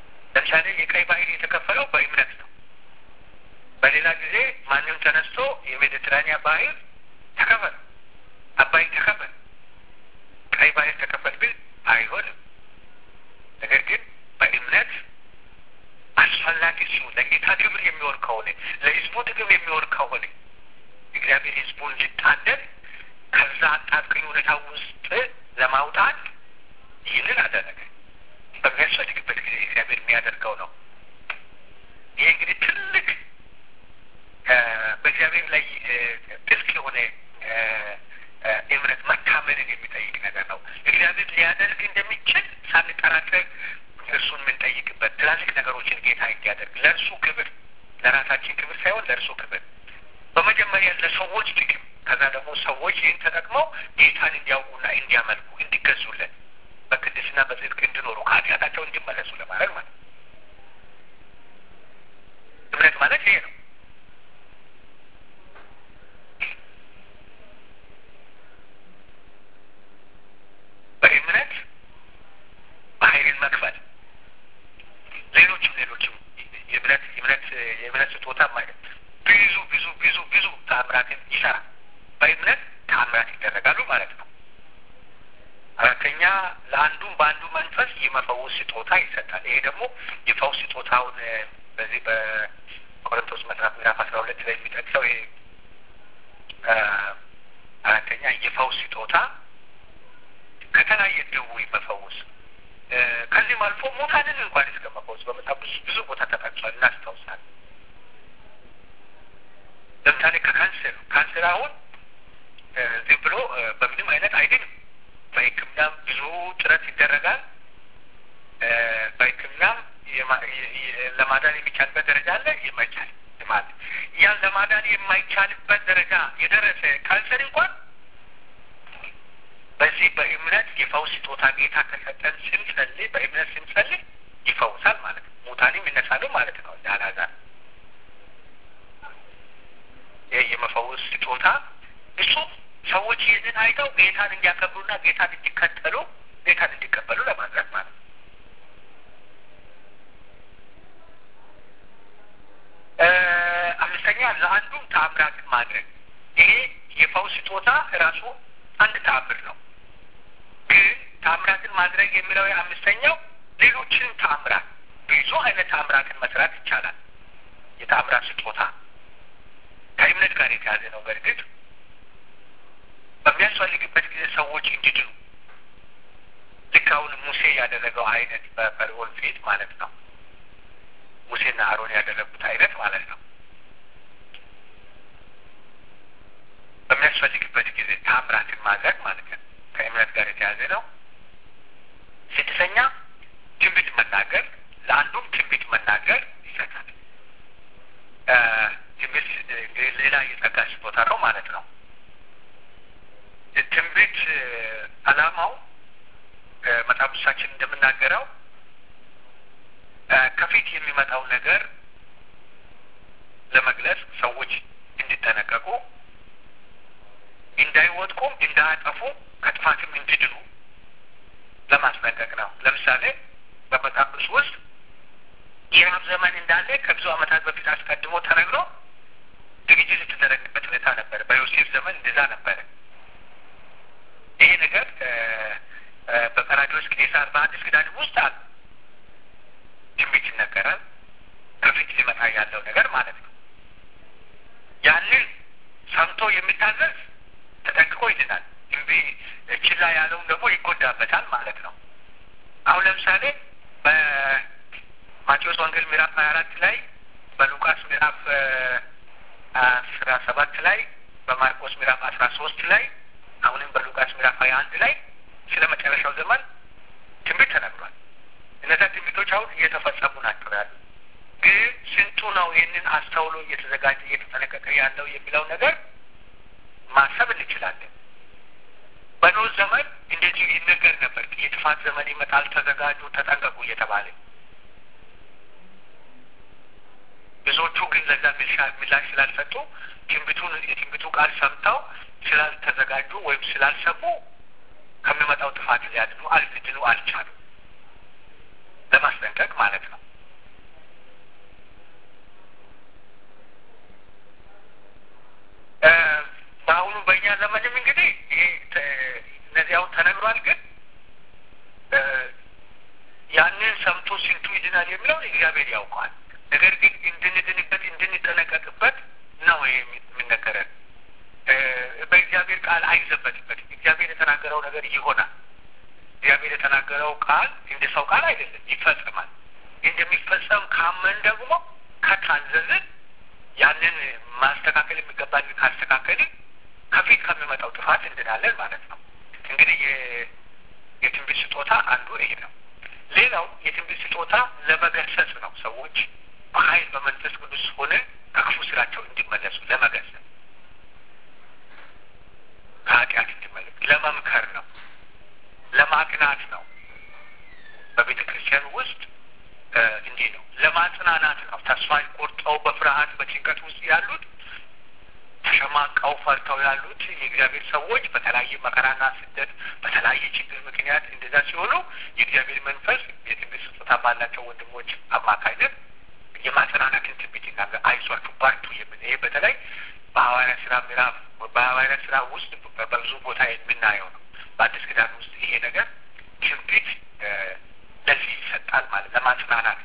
ለምሳሌ የቀይ ባህር የተከፈለው በእምነት ነው። በሌላ ጊዜ ማንም ተነስቶ የሜዲትራኒያን ባህር ተከፈለ፣ አባይ ተከፈለ፣ ቀይ ባህር ተከፈል ብል አይሆንም። ነገር ግን በእምነት አስፈላጊ ሲሆን ለጌታ ክብር የሚሆን ከሆነ ለሕዝቡ ጥቅም የሚሆን ከሆነ እግዚአብሔር ሕዝቡን ሊታደግ ከዛ አጣብቂኝ ሁኔታ ውስጥ ለማውጣት ይህንን አደረገ። በሚያስፈልግበት ጊዜ እግዚአብሔር የሚያደርገው ነው። ይህ እንግዲህ ትልቅ በእግዚአብሔር ላይ ጥልቅ የሆነ እምነት መታመንን የሚጠይቅ ነገር ነው። እግዚአብሔር ሊያደርግ እንደሚችል ሳንጠራጠር እርሱን የምንጠይቅበት ትላልቅ ነገሮችን ጌታ እንዲያደርግ ለእርሱ ክብር፣ ለራሳችን ክብር ሳይሆን ለእርሱ ክብር፣ በመጀመሪያ ለሰዎች ጥቅም፣ ከዛ ደግሞ ሰዎች ይህን ተጠቅመው ጌታን እንዲያውቁና እንዲያመልኩ እንዲገዙለት፣ በቅድስና በጽድቅ እንዲኖሩ ከኃጢአታቸው እንዲመለሱ ለማድረግ ማለት ነው። እምነት ማለት ይሄ ነው። በእምነት ባህርን መክፈል፣ ሌሎችም የእምነት ስጦታ ማለት ብዙ ተአምራትን ይሰራል። በእምነት ተአምራት ይደረጋሉ ማለት ነው። አራተኛ ለአንዱም በአንዱ መንፈስ የመፈወስ ስጦታ ይሰጣል። ይሄ ደግሞ የፈውስ ስጦታውን በዚህ በቆሮንቶስ መጽሐፍ ምዕራፍ 12 ላይ የሚጠቅሰው ይሄ አራተኛ የፈውስ ስጦታ ከተለያየ ደዌ መፈወስ፣ ከዚህም አልፎ ሙታንን እንኳን እስከ መፈወስ በመጽሐፍ ብዙ ቦታ ተጠቅሷል፣ እናስታውሳለን። ለምሳሌ ካንሰር አሁን ዝም ብሎ በምንም አይነት አይድንም። በሕክምናም ብዙ ጥረት ይደረጋል። በሕክምናም ለማዳን የሚቻልበት ደረጃ አለ፣ የማይቻል ማለት ያን ለማዳን የማይቻልበት ደረጃ የደረሰ ካንሰር እንኳን በዚህ በእምነት የፈውስ ስጦታ ጌታ ከሰጠን ስንጸልይ፣ በእምነት ስንጸልይ ይፈውሳል ማለት ነው። ሙታንም ይነሳሉ ማለት ነው። እንዳላዛር ይህ የመፈወስ ስጦታ እሱ ሰዎች ይህንን አይተው ጌታን እንዲያከብሩና ጌታን እንዲከተሉ፣ ጌታን እንዲቀበሉ ለማድረግ ማለት ነው። አምስተኛ ለአንዱም ተአምራትን ማድረግ። ይሄ የፈውስ ስጦታ ራሱ አንድ ተአምር ነው። ግን ተአምራትን ማድረግ የሚለው የአምስተኛው ሌሎችንም ተአምራት፣ ብዙ አይነት ተአምራትን መስራት ይቻላል። የተአምራት ስጦታ ከእምነት ጋር የተያዘ ነው። በእርግጥ በሚያስፈልግበት ጊዜ ሰዎች እንዲድኑ ልክ አሁን ሙሴ ያደረገው አይነት በፈርዖን ፊት ማለት ነው። ሙሴና አሮን ያደረጉት አይነት ማለት ነው። በሚያስፈልግበት ጊዜ ተአምራትን ማድረግ ማለት ነው። ከእምነት ጋር የተያዘ ነው። ስድስተኛ ትንቢት መናገር፣ ለአንዱም ትንቢት መናገር ይሰጣል። ትንቢት ሌላ የጸጋ ስጦታ ነው ማለት ነው። ትንቢት ዓላማው መጽሐፍ ቅዱሳችን እንደምናገረው ከፊት የሚመጣው ነገር ለመግለጽ ሰዎች እንዲጠነቀቁ፣ እንዳይወድቁም፣ እንዳያጠፉ፣ ከጥፋትም እንዲድኑ ለማስጠንቀቅ ነው። ለምሳሌ በመጽሐፍ ቅዱስ ውስጥ የረሃብ ዘመን እንዳለ ከብዙ ዓመታት በፊት አስቀድሞ ተነግሮ ዝግጅት የተደረገበት ሁኔታ ነበር። በዮሴፍ ዘመን እንደዛ ነበረ። ይሄ ነገር በቀራንዮስ ቄሳር በአዲስ ኪዳን ውስጥ አለ። ትንቢት ይነገራል፣ ከፊት ሊመጣ ያለው ነገር ማለት ነው። ያንን ሰምቶ የሚታዘዝ ተጠንቅቆ ይድናል። ችላ ያለውም ደግሞ ይጎዳበታል ማለት ነው። አሁን ለምሳሌ በማቴዎስ ወንጌል ምዕራፍ 24 ላይ፣ በሉቃስ ምዕራፍ 17 ላይ፣ በማርቆስ ምዕራፍ 13 ላይ፣ አሁንም በሉቃስ ምዕራፍ 21 ላይ ስለ መጨረሻው ዘመን ትንቢት ተነግሯል። እነዚያ ትንቢቶች አሁን እየተፈጸሙ ናቸው ያሉ። ግን ስንቱ ነው ይህንን አስተውሎ እየተዘጋጀ እየተጠነቀቀ ያለው የሚለው ነገር ማሰብ እንችላለን። በኖህ ዘመን እንደዚህ ይነገር ነበር። የጥፋት ዘመን ይመጣል፣ ተዘጋጁ፣ ተጠንቀቁ እየተባለ ብዙዎቹ ግን ለዛ ምላሽ ስላልሰጡ የትንቢቱ ቃል ሰምተው ስላልተዘጋጁ ወይም ስላልሰሙ ከሚመጣው ጥፋት ሊድኑ አልቻሉ። ለማስጠንቀቅ ማለት ነው። የሚለውን እግዚአብሔር ያውቃል። ነገር ግን እንድንድንበት እንድንጠነቀቅበት ነው የሚነገረን። በእግዚአብሔር ቃል አይዘበትበትም። እግዚአብሔር የተናገረው ነገር ይሆናል። እግዚአብሔር የተናገረው ቃል እንደ ሰው ቃል አይደለም፣ ይፈጸማል። እንደሚፈጸም ካመን ደግሞ ከታዘዝን ያንን ማስተካከል የሚገባን ካስተካከልን ከፊት ከሚመጣው ጥፋት እንድናለን ማለት ነው። እንግዲህ የትንቢት ስጦታ አንዱ ይሄ ነው። ሌላው የትንቢት ስጦታ ለመገሰጽ ነው። ሰዎች በኃይል በመንፈስ ቅዱስ ሆነ ከክፉ ስራቸው እንዲመለሱ ለመገሰጽ፣ ከኃጢአት እንዲመለሱ ለመምከር ነው፣ ለማቅናት ነው። በቤተ ክርስቲያን ውስጥ እንዲህ ነው። ለማጽናናት ነው። ተስፋ ቆርጠው በፍርሃት በጭንቀት ውስጥ ያሉት፣ ተሸማቀው ፈርተው ያሉት የእግዚአብሔር ሰዎች በተለያየ መከራና ስደት በተለያየ ችግር ምክንያት እንደዛ ሲሆኑ የእግዚአብሔር መንፈስ የትንቢት ስጦታ ባላቸው ወንድሞች አማካይነት የማጽናናትን ትንቢት ይናገር። አይዟችሁ በርቱ የሚል ይሄ በተለይ በሐዋርያት ስራ ውስጥ በብዙ ቦታ የምናየው ነው። በአዲስ ኪዳን ውስጥ ይሄ ነገር ትንቢት ለዚህ ይሰጣል ማለት ለማጽናናት፣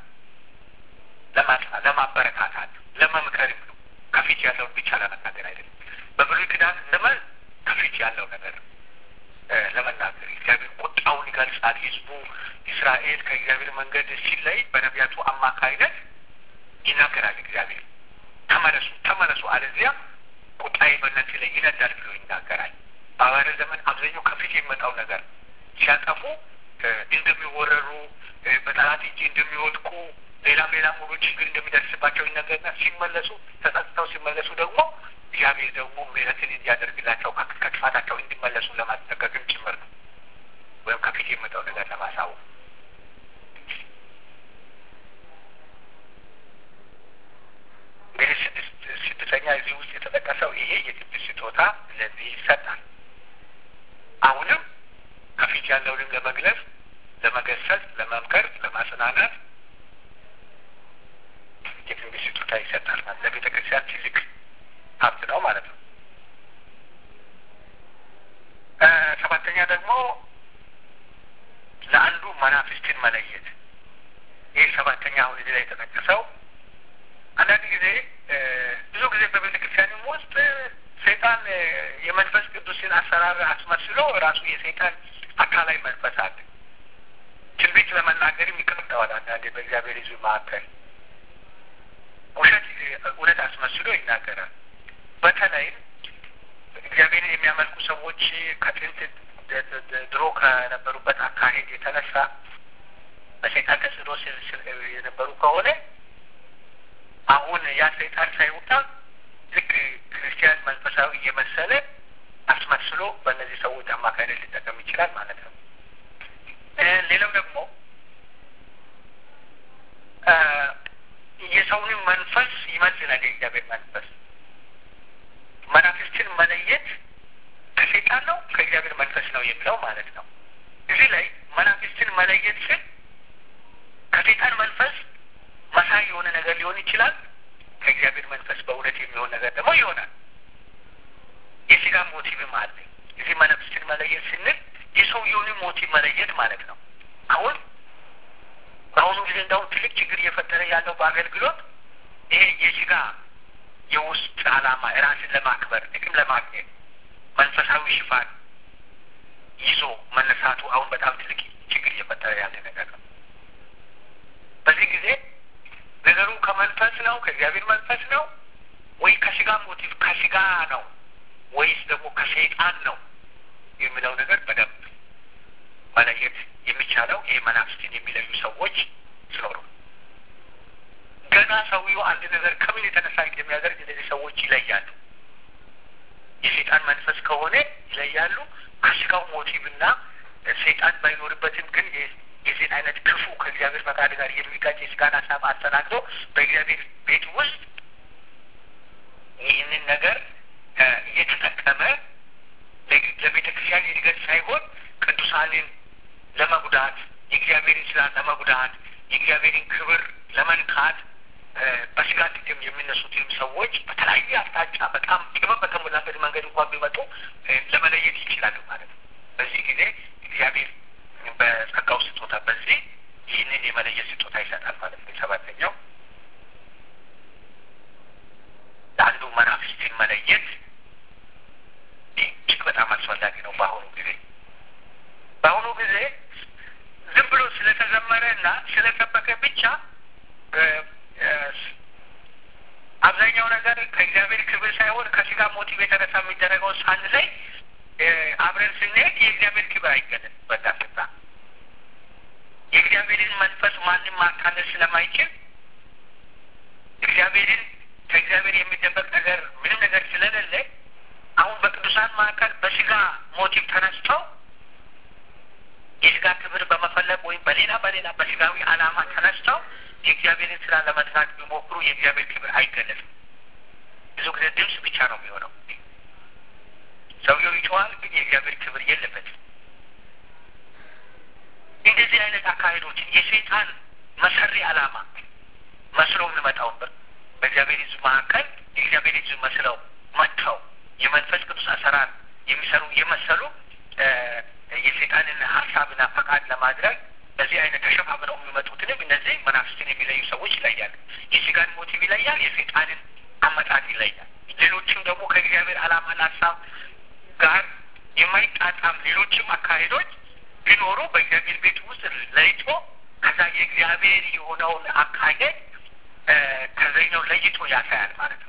ለማበረታታት፣ ለመምከርም ነው። ከፊት ያለውን ብቻ ለመናገር አይደለም። በብሉይ ኪዳን ዘመን ከፊት ያለው ነገር ለመናገር እግዚአብሔር ቁጣውን ይገልጻል። ህዝቡ እስራኤል ከእግዚአብሔር መንገድ ሲለይ በነቢያቱ አማካይነት ይናገራል። እግዚአብሔር ተመለሱ አለዚያ ቁጣዬ በእናንተ ላይ ይነዳል ብሎ ይናገራል። በሐዋርያት ዘመን አብዛኛው ከፊት የሚመጣው ነገር ሲያጠፉ እንደሚወረሩ፣ በጠላት እጅ እንደሚወድቁ፣ ሌላም ሁሉ ችግር እንደሚደርስባቸው ይነገርና ሲመለሱ ተጸጽተው ሲመለሱ ደግሞ እግዚአብሔር ደግሞ ምሕረትን እንዲያደርግላቸው ከጥፋታቸው እንዲመለሱ ለማስጠንቀቅም ጭምር ነው። ወይም ከፊት የሚመጣው ነገር ለማሳወቅ። እንግዲህ ስድስተኛ እዚህ ውስጥ የተጠቀሰው ይሄ የትንቢት ስጦታ ለዚህ ይሰጣል። አሁንም ከፊት ያለውንም ለመግለጽ፣ ለመገሰጽ፣ ለመምከር፣ ለማጽናናት የትንቢት ስጦታ ይሰጣል ማለት ለቤተ ክርስቲያን ትልቅ ሀብት ነው ማለት ነው። ሰባተኛ ደግሞ ለአንዱ መናፍስትን መለየት። ይህ ሰባተኛ አሁን እዚህ ላይ የተጠቀሰው አንዳንድ ጊዜ ብዙ ጊዜ በቤተ ክርስቲያንም ውስጥ ሰይጣን የመንፈስ ቅዱስን አሰራር አስመስሎ ራሱ የሰይጣን አካላዊ መንፈስ አለ። ትንቢት ለመናገርም ይከብደዋል። አንዳንዴ በእግዚአብሔር ሕዝብ መካከል እውነት አስመስሎ ይናገራል። በተለይም እግዚአብሔርን የሚያመልኩ ሰዎች ከጥንት ድሮ ከነበሩበት አካሄድ የተነሳ በሰይጣን ተጽዕኖ የነበሩ ከሆነ አሁን ያ ሰይጣን ሳይወጣ ልክ ክርስቲያን መንፈሳዊ እየመሰለ አስመስሎ በእነዚህ ሰዎች አማካይነት ሊጠቀም ይችላል ማለት ነው። ሌላው ደግሞ የሰውንም መንፈስ ይመስላል የእግዚአብሔር መንፈስ። መናፍስትን መለየት ከሰይጣን ነው ከእግዚአብሔር መንፈስ ነው የሚለው ማለት ነው። እዚህ ላይ መናፍስትን መለየት ስል ከሰይጣን መንፈስ መሳይ የሆነ ነገር ሊሆን ይችላል። ከእግዚአብሔር መንፈስ በእውነት የሚሆን ነገር ደግሞ ይሆናል። የስጋ ሞቲቭም አለ። እዚህ መናፍስትን መለየት ስንል የሰውየውንም ሞቲቭ መለየት ማለት ነው። አሁን በአሁኑ ጊዜ እንዳሁን ትልቅ ችግር እየፈጠረ ያለው በአገልግሎት ይሄ የስጋ የውስጥ ዓላማ ራስን ለማክበር ጥቅም ለማግኘት መንፈሳዊ ሽፋን ይዞ መነሳቱ አሁን በጣም ትልቅ ችግር እየፈጠረ ያለ ነገር ነው። በዚህ ጊዜ ነገሩ ከመንፈስ ነው ከእግዚአብሔር መንፈስ ነው ወይ ከስጋ ሞቲቭ ከስጋ ነው ወይስ ደግሞ ከሰይጣን ነው የሚለው ነገር በደንብ መለየት የሚቻለው ይህ መናፍስትን የሚለዩ ሰዎች ሲኖሩ ገና ሰውየው አንድ ነገር ከምን የተነሳ እንደሚያደርግ እነዚህ ሰዎች ይለያሉ። የሰይጣን መንፈስ ከሆነ ይለያሉ። ከስጋው ሞቲቭና ሰይጣን ባይኖርበትም ግን የዚህን አይነት ክፉ ከእግዚአብሔር ፈቃድ ጋር የሚጋጭ የስጋን ሀሳብ አስተናግዶ በእግዚአብሔር ቤት ውስጥ ይህንን ነገር እየተጠቀመ ለቤተ ክርስቲያን እድገት ሳይሆን ቅዱሳንን ለመጉዳት፣ የእግዚአብሔርን ስራ ለመጉዳት፣ የእግዚአብሔርን ክብር ለመንካት በስጋ ጥቅም የሚነሱትን ሰዎች በተለያየ አቅጣጫ በጣም ጥበብ በተሞላበት መንገድ እንኳን ቢመጡ ለመለየት ይችላሉ ማለት ነው። በዚህ ጊዜ እግዚአብሔር በጸጋው ስጦታ በዚህ ይህንን የመለየት ስጦታ ይሰጣል ማለት ነው። ሰባተኛው ለአንዱ መናፍስትን መለየት እጅግ በጣም አስፈላጊ ነው። በአሁኑ ጊዜ ዝም ብሎ ስለተዘመረና ስለሰበከ ብቻ አብዛኛው ነገር ከእግዚአብሔር ክብር ሳይሆን ከስጋ ሞቲቭ የተነሳ የሚደረገው ሳንድ ላይ አብረን ስንሄድ የእግዚአብሔር ክብር አይገለጽም። በዛ ስፍራ የእግዚአብሔርን መንፈስ ማንም ማታለል ስለማይችል ከእግዚአብሔር የሚደበቅ ነገር ምንም ነገር ስለሌለ አሁን በቅዱሳን መካከል በስጋ ሞቲቭ ተነስተው የስጋ ክብር በመፈለግ ወይም በሌላ በስጋዊ ዓላማ ተነስተው የእግዚአብሔርን ስራ ለመስራት ቢሞክሩ የእግዚአብሔር ክብር አይገለጽም። ብዙ ጊዜ ድምፅ ብቻ ነው የሚሆነው። ሰውየው ይጮሃል፣ ግን የእግዚአብሔር ክብር የለበትም። እንደዚህ አይነት አካሄዶችን የሰይጣን መሰሪ ዓላማ መስለው የሚመጣውን በእግዚአብሔር ሕዝብ መካከል የእግዚአብሔር ሕዝብ መስለው መጥተው የመንፈስ ቅዱስ አሰራር የሚሰሩ የመሰሉ የሰይጣንን ሀሳብና ፈቃድ ለማድረግ በዚህ አይነት ተሸፋፍነው የሚመጡትንም እነዚህ መናፍስትን የሚለዩ ሰዎች ይለያል። የስጋን ሞቲቭ ይለያል፣ የሰይጣንን አመጣጥ ይለያል። ሌሎችም ደግሞ ከእግዚአብሔር ዓላማና ሀሳብ ጋር የማይጣጣም ሌሎችም አካሄዶች ቢኖሩ በእግዚአብሔር ቤት ውስጥ ለይቶ ከዛ የእግዚአብሔር የሆነውን አካሄድ ከዛኛው ለይቶ ያሳያል ማለት ነው።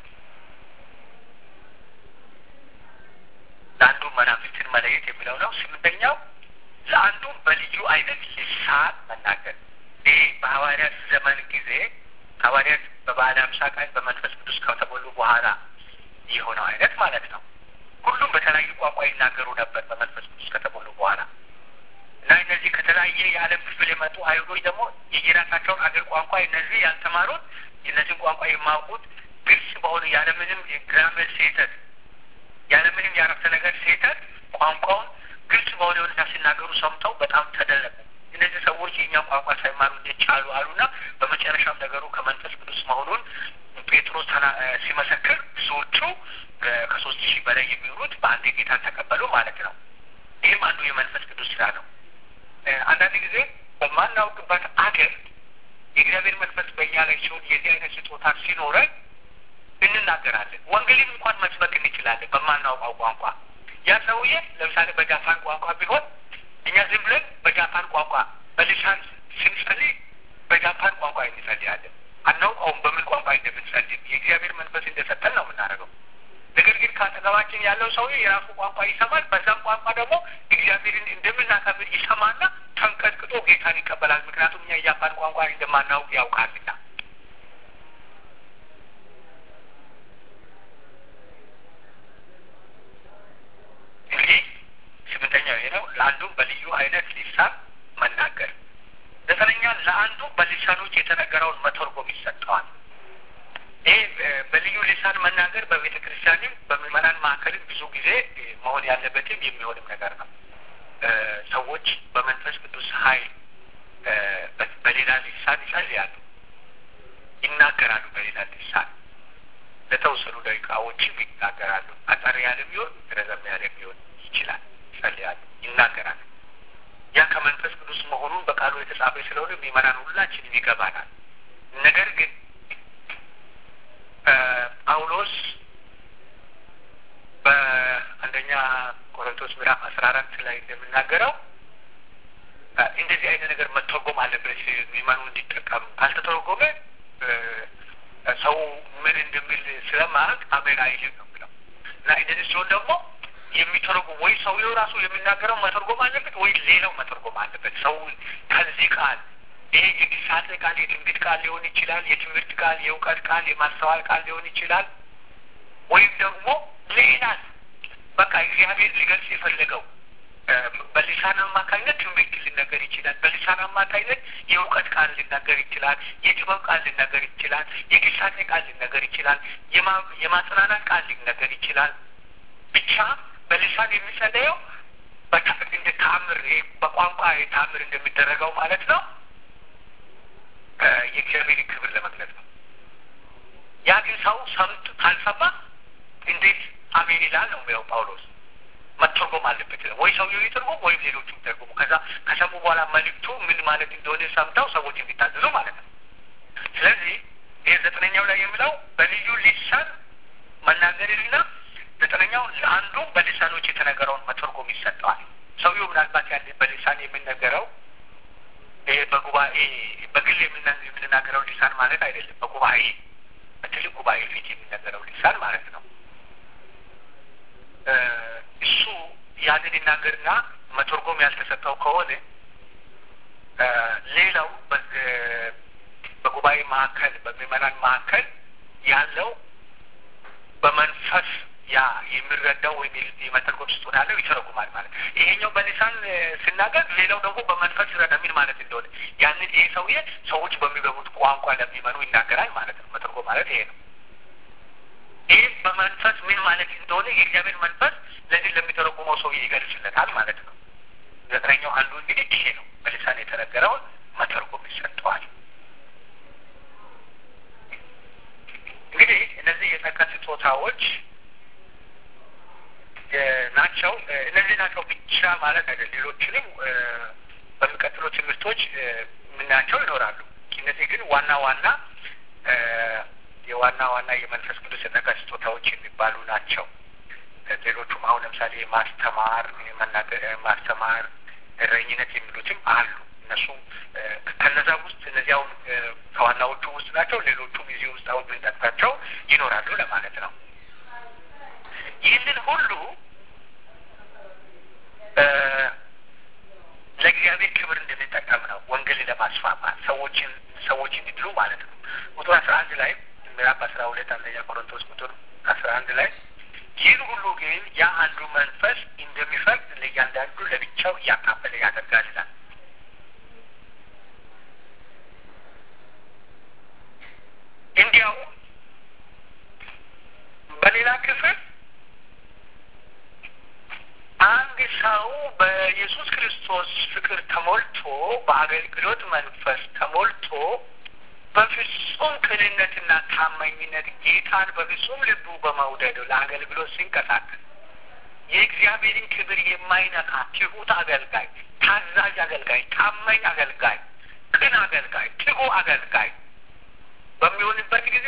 ለአንዱ መናፍስትን መለየት የሚለው ነው። ስምንተኛው ለአንዱ በልዩ አይነት ልሳን መናገር። ይህ በሐዋርያት ዘመን ጊዜ ሐዋርያት በበዓለ ሃምሳ ቀን በመንፈስ ቅዱስ ከተሞሉ በኋላ የሆነው አይነት ማለት ነው። ሁሉም በተለያዩ ቋንቋ ይናገሩ ነበር በመንፈስ ቅዱስ ከተሞሉ በኋላ እና እነዚህ ከተለያየ የዓለም ክፍል የመጡ አይሁዶች ደግሞ የየራሳቸውን አገር ቋንቋ እነዚህ ያልተማሩት የእነዚህን ቋንቋ የማውቁት ግልጽ በሆኑ ያለምንም የግራመር ስህተት ያለምንም የአረፍተ ነገር ስህተት ቋንቋውን ግልጽ በሆነ ሁኔታ ሲናገሩ ሰምተው በጣም ተደነቁ። እነዚህ ሰዎች የእኛን ቋንቋ ሳይማሩ እንዴት ቻሉ አሉና በመጨረሻም ነገሩ ከመንፈስ ቅዱስ መሆኑን ጴጥሮስ ሲመሰክር ብዙዎቹ ከ3,000 በላይ የሚሆኑት በአንድ ጌታን ተቀበሉ ማለት ነው። ይህም አንዱ የመንፈስ ቅዱስ ስራ ነው። አንዳንድ ጊዜ በማናውቅበት አገር የእግዚአብሔር መንፈስ በእኛ ላይ ሲሆን የዚህ አይነት ስጦታ ሲኖረን እንናገራለን። ወንጌልን እንኳን መስበክ እንችላለን በማናውቀው ቋንቋ። ያ ሰውዬ ለምሳሌ በጃፓን ቋንቋ ቢሆን እኛ ዝም ብለን በጃፓን ቋንቋ በልሳን ስንጸልይ በጃፓን ቋንቋ እንጸልያለን። አናውቀውም በምን ቋንቋ እንደምንጸልይ የእግዚአብሔር መንፈስ እንደሰጠን ነው የምናደርገው። ነገር ግን ከአጠገባችን ያለው ሰውዬ የራሱ ቋንቋ ይሰማል። በዛም ቋንቋ ደግሞ እግዚአብሔርን እንደምናከብር ይሰማና ተንቀጥቅጦ ጌታን ይቀበላል። ምክንያቱም እኛ የጃፓን ቋንቋ እንደማናውቅ ያውቃልና። እንግዲህ ስምንተኛው ይሄ ነው። ለአንዱ በልዩ አይነት ልሳን መናገር። ዘጠነኛ ለአንዱ በልሳኖች የተነገረውን መተርጎም ይሰጠዋል። ይህ በልዩ ልሳን መናገር በቤተ ክርስቲያንም በምዕመናን ማዕከልም ብዙ ጊዜ መሆን ያለበትም የሚሆንም ነገር ነው። ሰዎች በመንፈስ ቅዱስ ኃይል በሌላ ልሳን ይጸልያሉ፣ ይናገራሉ። በሌላ ልሳን ለተወሰኑ ደቂቃዎችም ይናገራሉ። አጠር ያለ ቢሆን ረዘም ያለ ቢሆን ይችላል። ይጸልያሉ፣ ይናገራሉ። ያ ከመንፈስ ቅዱስ መሆኑን በቃሉ የተጻፈ ስለሆነ ምዕመናን ሁላችንም ይገባናል። ነገር ግን ጳውሎስ በአንደኛ ቆሮንቶስ ምዕራፍ 14 ላይ እንደምናገረው እንደዚህ አይነት ነገር መተርጎም አለበት ምዕመኑ እንዲጠቀም። ካልተተረጎመ ሰው ምን እንደሚል ስለማያውቅ አሜን አይልም ነው ብለው እና እንደዚህ ሲሆን ደግሞ የሚተረጎም ወይ ሰውየው ራሱ የሚናገረው መተርጎም አለበት ወይ ሌላው መተርጎም አለበት። ሰው ከዚህ ቃል ይሄ የግሳጼ ቃል የትንቢት ቃል ሊሆን ይችላል፣ የትምህርት ቃል፣ የእውቀት ቃል፣ የማስተዋል ቃል ሊሆን ይችላል። ወይም ደግሞ ሌላ በቃ እግዚአብሔር ሊገልጽ የፈለገው በልሳን አማካኝነት ትንቢት ሊነገር ይችላል። በልሳን አማካኝነት የእውቀት ቃል ሊነገር ይችላል። የጥበብ ቃል ሊነገር ይችላል። የግሳጼ ቃል ሊነገር ይችላል። የማጽናናት ቃል ሊነገር ይችላል። ብቻ በልሳን የሚጸለየው እንደ ተአምር በቋንቋ ተአምር እንደሚደረገው ማለት ነው የእግዚአብሔርን ክብር ለመግለጽ ነው። ያ ግን ሰው ካልሰማ እንዴት አሜን ይላል ነው የሚለው ጳውሎስ። መተርጎም መተርጎም አለበት። ወይ ሰውየው ይተርጎም ወይ ሌሎቹም ይተርጎሙ። ከዛ ከሰሙ በኋላ መልእክቱ ምን ማለት እንደሆነ ሰምተው ሰዎች እንዲታዘዙ ማለት ነው። ስለዚህ ይህ 9ኛው ላይ የሚለው በልዩ ልሳን መናገርና 9ኛው ለአንዱ በልሳኖች የተነገረውን መተርጎም ይሰጠዋል። ሰውየው ምናልባት ያለ በልሳን የሚነገረው ይሄ በጉባኤ በግል የምንናገረው ልሳን ማለት አይደለም። በጉባኤ በትልቅ ጉባኤ ፊት የሚነገረው ልሳን ማለት ነው። እሱ ያንን ይናገርና መተርጎም ያልተሰጠው ከሆነ ሌላው በጉባኤ መካከል በምዕመናን መካከል ያለው በመንፈስ ያ የሚረዳው ወይም የመተርጎም ስጦታ ያለው ይተረጉማል ማለት። ይሄኛው በልሳን ሲናገር ሌላው ደግሞ በመንፈስ ይረዳ ምን ማለት እንደሆነ ያንን ይሄ ሰውዬ ሰዎች በሚገቡት ቋንቋ ለሚመኑ ይናገራል ማለት ነው። መተርጎም ማለት ይሄ ነው። ይህ በመንፈስ ምን ማለት እንደሆነ የእግዚአብሔር መንፈስ ለዚህ ለሚተረጉመው ሰውዬ ይገልጽለታል ማለት ነው። 9ኛው አንዱ እንግዲህ ይሄ ነው። በልሳን የተነገረውን መተርጎም ይሰጠዋል። እንግዲህ እነዚህ የጸጋ ስጦታዎች ናቸው። እነዚህ ናቸው ብቻ ማለት አይደለም። ሌሎችንም በሚቀጥሉ ትምህርቶች የምናያቸው ይኖራሉ። እነዚህ ግን ዋና ዋና የመንፈስ ቅዱስ የጸጋ ስጦታዎች የሚባሉ ናቸው። ሌሎቹም አሁን ለምሳሌ ማስተማር፣ እረኝነት የሚሉትም አሉ። እነሱም ከነዛ ውስጥ እነዚያው ከዋናዎቹ ውስጥ ናቸው። ሌሎቹም እዚህ ውስጥ አሁን ብንጠቅሳቸው ይኖራሉ ለማለት ነው። ይህንን ሁሉ ለእግዚአብሔር ክብር እንድንጠቀም ነው። ወንጌልን ለማስፋፋት ሰዎች እንዲድሉ ማለት ነው። ቁጥር 11 ላይ ምዕራፍ 12 አንደኛ ቆሮንቶስ ቁጥር 11 ላይ ይህን ሁሉ ግን ያ አንዱ መንፈስ እንደሚፈቅድ ለእያንዳንዱ ለብቻው እያካፈለ ያደርጋል ይላል። እንዲያው በሌላ ክፍል አንድ ሰው በኢየሱስ ክርስቶስ ፍቅር ተሞልቶ በአገልግሎት መንፈስ ተሞልቶ በፍጹም ቅንነትና ታማኝነት ጌታን በፍጹም ልቡ በመውደድ ለአገልግሎት ሲንቀሳቀስ የእግዚአብሔርን ክብር የማይነካ ትሁት አገልጋይ፣ ታዛዥ አገልጋይ፣ ታማኝ አገልጋይ፣ ቅን አገልጋይ፣ ትጉ አገልጋይ በሚሆንበት ጊዜ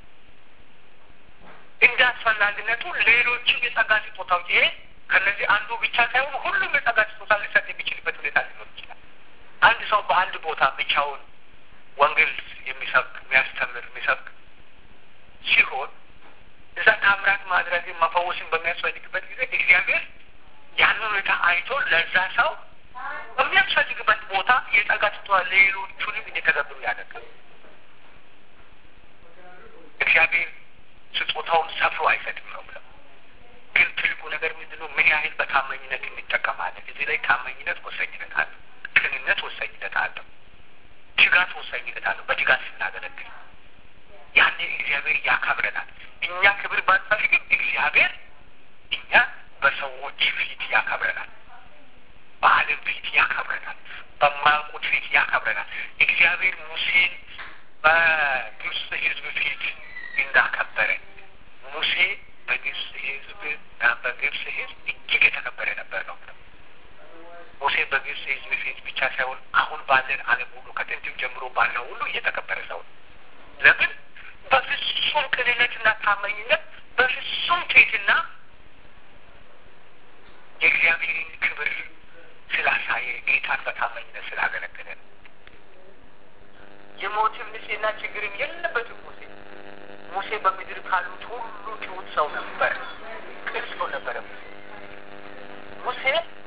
እንደ አስፈላጊነቱ ሌሎችም የጸጋ ስጦታዎች ይሄ ከነዚህ አንዱ ብቻ ሳይሆን ሁሉም የጸጋ ስጦታ ሊሰጥ የሚችልበት ሁኔታ ሊኖር ይችላል። አንድ ሰው በአንድ ቦታ ብቻውን ወንጌል የሚሰብክ ሲሆን እዛ ታምራት ማድረግ መፈወስን በሚያስፈልግበት ጊዜ እግዚአብሔር ያንን ሁኔታ አይቶ ለዛ ሰው በሚያስፈልግበት ቦታ የጸጋ ስጦታ ሌሎቹንም እንዲተገብሩ ያደርጋል። እግዚአብሔር ስጦታውን ሰፍሮ አይሰጥም ነው ብለው። ግን ትልቁ ነገር ምንድነው? ምን ያህል በታማኝነት እንጠቀማለን። እዚህ ላይ ታማኝነት ወሳኝነት አለው። ቅንነት ወሳኝነት አለው። ትጋት ወሳኝነት አለው። በትጋት ስናገለግል ያኔ እግዚአብሔር ያከብረናል። እኛ ክብር ባንፈልግም እግዚአብሔር እኛ በሰዎች ፊት ያከብረናል። በዓለም ፊት ያከብረናል። በማያውቁት ፊት ያከብረናል። እግዚአብሔር ሙሴን በግብፅ ሕዝብ ፊት እንዳከበረ ሙሴ በግብፅ ሕዝብ እጅግ የተከበረ ነበር ነው። ሙሴ በግብፅ ሕዝብ ፊት ብቻ ሳይሆን አሁን ባለን ዓለም ሁሉ ከጥንትም ጀምሮ ባለው ሁሉ እየተከበረ ሰው ነው። ለምን? በፍጹም ቅንነትና ታማኝነት በፍጹም ትሕትና የእግዚአብሔርን ክብር ስላሳየ ጌታን በታማኝነት ስላገለገለ ነው። የሞትም ንጽሕና ችግርም የለበትም። ሙሴ በምድር ካሉት ሁሉ ትሑት ሰው ነበር፣ ቅን ሰው ነበረ። ሙሴ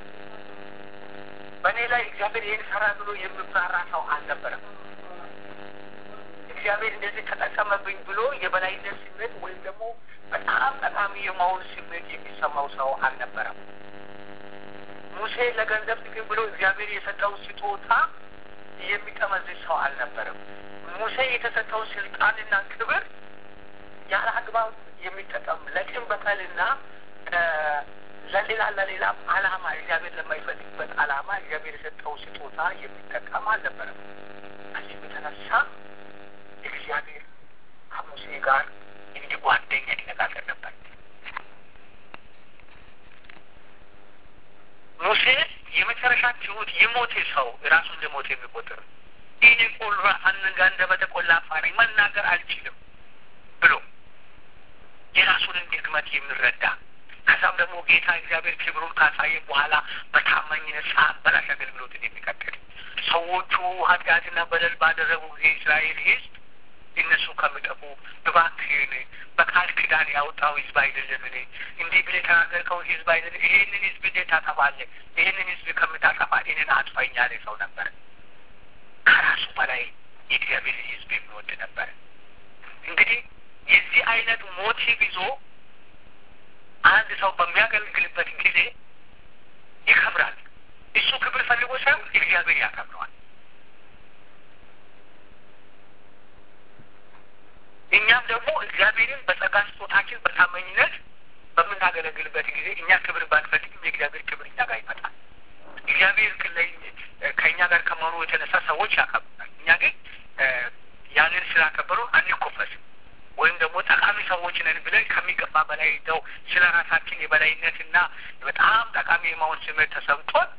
በእኔ ላይ እግዚአብሔር ይህን ሰራ ብሎ የሚፈራ ሰው አልነበረም። እግዚአብሔር እንደዚህ ተጠቀመብኝ ብሎ የበላይነት ስሜት ወይም ደግሞ በጣም ጠቃሚ የመሆን ስሜት የሚሰማው ሰው አልነበረም። ሙሴ ለገንዘብ ጥቅም ብሎ እግዚአብሔር የሰጠው ስጦታ የሚጠመዝዝ ሰው አልነበረም። ሙሴ የተሰጠው ስልጣንና ክብር ያለ አግባብ የሚጠቀም ለቂም በቀልና ለሌላ ዓላማ እግዚአብሔር ለማይፈልግበት ዓላማ እግዚአብሔር የሰጠው ስጦታ የሚጠቀም አልነበረም። ከዚህም የተነሳ እግዚአብሔር ከሙሴ ጋር እንደ ጓደኛ ይነጋገር ነበር። የሞተ ሰው ራሱ እንደሞተ የሚቆጥር እኔ ቆልራ አንጋንደበተ ቆላፋሪ መናገር አልችልም ብሎ የራሱን ድክመት የሚረዳ ከዛም ደግሞ ጌታ እግዚአብሔር ክብሩን ካሳየ በኋላ በታማኝነት ሳበላሽ አገልግሎትን የሚቀጥል ሰዎቹ ኃጢአትና በደል ባደረጉ ጊዜ እስራኤል ሕዝብ እነሱ ከሚጠፉ እባክህን በቃል ኪዳን ያወጣው ሕዝብ አይደለምን? እንዲህ ብለህ የተናገርከው ሕዝብ አይደለም? ይህንን ሕዝብ እንዴት ታጠፋለህ? ይህንን ሕዝብ ከምታጠፋ እኔን አጥፋኝ ያለ ሰው ነበር። ከራሱ በላይ የእግዚአብሔር ሕዝብ የሚወድ ነበር። እንግዲህ የዚህ አይነት ሞቲቭ ይዞ አንድ ሰው በሚያገለግልበት ጊዜ ይከብራል። እሱ ክብር ፈልጎ ሳይሆን እግዚአብሔር ያከብረዋል። እኛም ደግሞ እግዚአብሔርን በጸጋ ስጦታችን በታማኝነት በምናገለግልበት ጊዜ እኛ ክብር ባንፈልግም የእግዚአብሔር ክብር እኛ ጋር ይመጣል። እግዚአብሔር ከእኛ ጋር ከመሆኑ የተነሳ ሰዎች ያከብሩናል። እኛ ግን ያንን ስላከበሩ አንኮፈስም። ወይም ደግሞ ጠቃሚ ሰዎች ነን ብለን ከሚገባ በላይ ነው ስለ ራሳችን የበላይነትና በጣም ጠቃሚ የመሆን ስሜት ተሰምቶን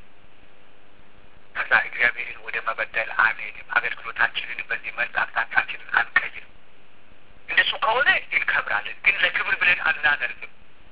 ከዛ እግዚአብሔርን ወደ መበደል አንሄድም። አገልግሎታችንን በዚህ መልክ አቅጣጫችንን አንቀይርም። እንደሱ ከሆነ እንከብራለን፣ ግን ለክብር ብለን አናደርግም።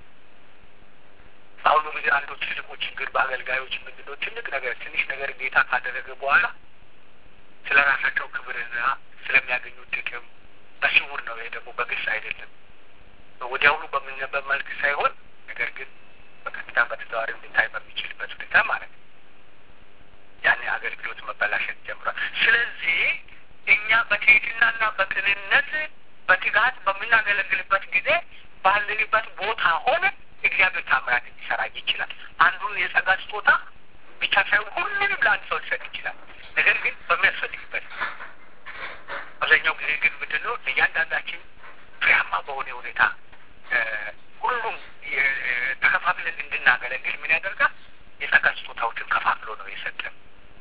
በአሁኑ ጊዜ አንዱ ትልቁ ችግር በአገልጋዮች ምንድነው? ትልቅ ነገር ትንሽ ነገር ጌታ ካደረገ በኋላ ስለ ራሳቸው ክብርና ስለሚያገኙት ጥቅም በስውር ነው። ይሄ ደግሞ በግልጽ አይደለም፣ ወዲያውኑ በምንነበብ መልክ ሳይሆን ነገር ግን በቀጥታ በተዘዋዋሪ እንዲታይ በሚችልበት ሁኔታ ማለት ነው። ያኔ አገልግሎት መበላሸት ጀምሯል። ስለዚህ እኛ በትህትናና በቅንነት በትጋት በምናገለግልበት ጊዜ ባለንበት ቦታ ሆነ እግዚአብሔር ታምራት ሊሰራ ይችላል። አንዱን የጸጋ ስጦታ ብቻ ሳይሆን ሁሉንም ለአንድ ሰው ሊሰጥ ይችላል። ነገር ግን በሚያስፈልግበት አብዛኛው ጊዜ ግን ምንድን ነው እያንዳንዳችን ፍሬያማ በሆነ ሁኔታ ሁሉም ተከፋፍለን እንድናገለግል ምን ያደርጋል? የጸጋ ስጦታዎችን ከፋፍሎ ነው የሰጠን።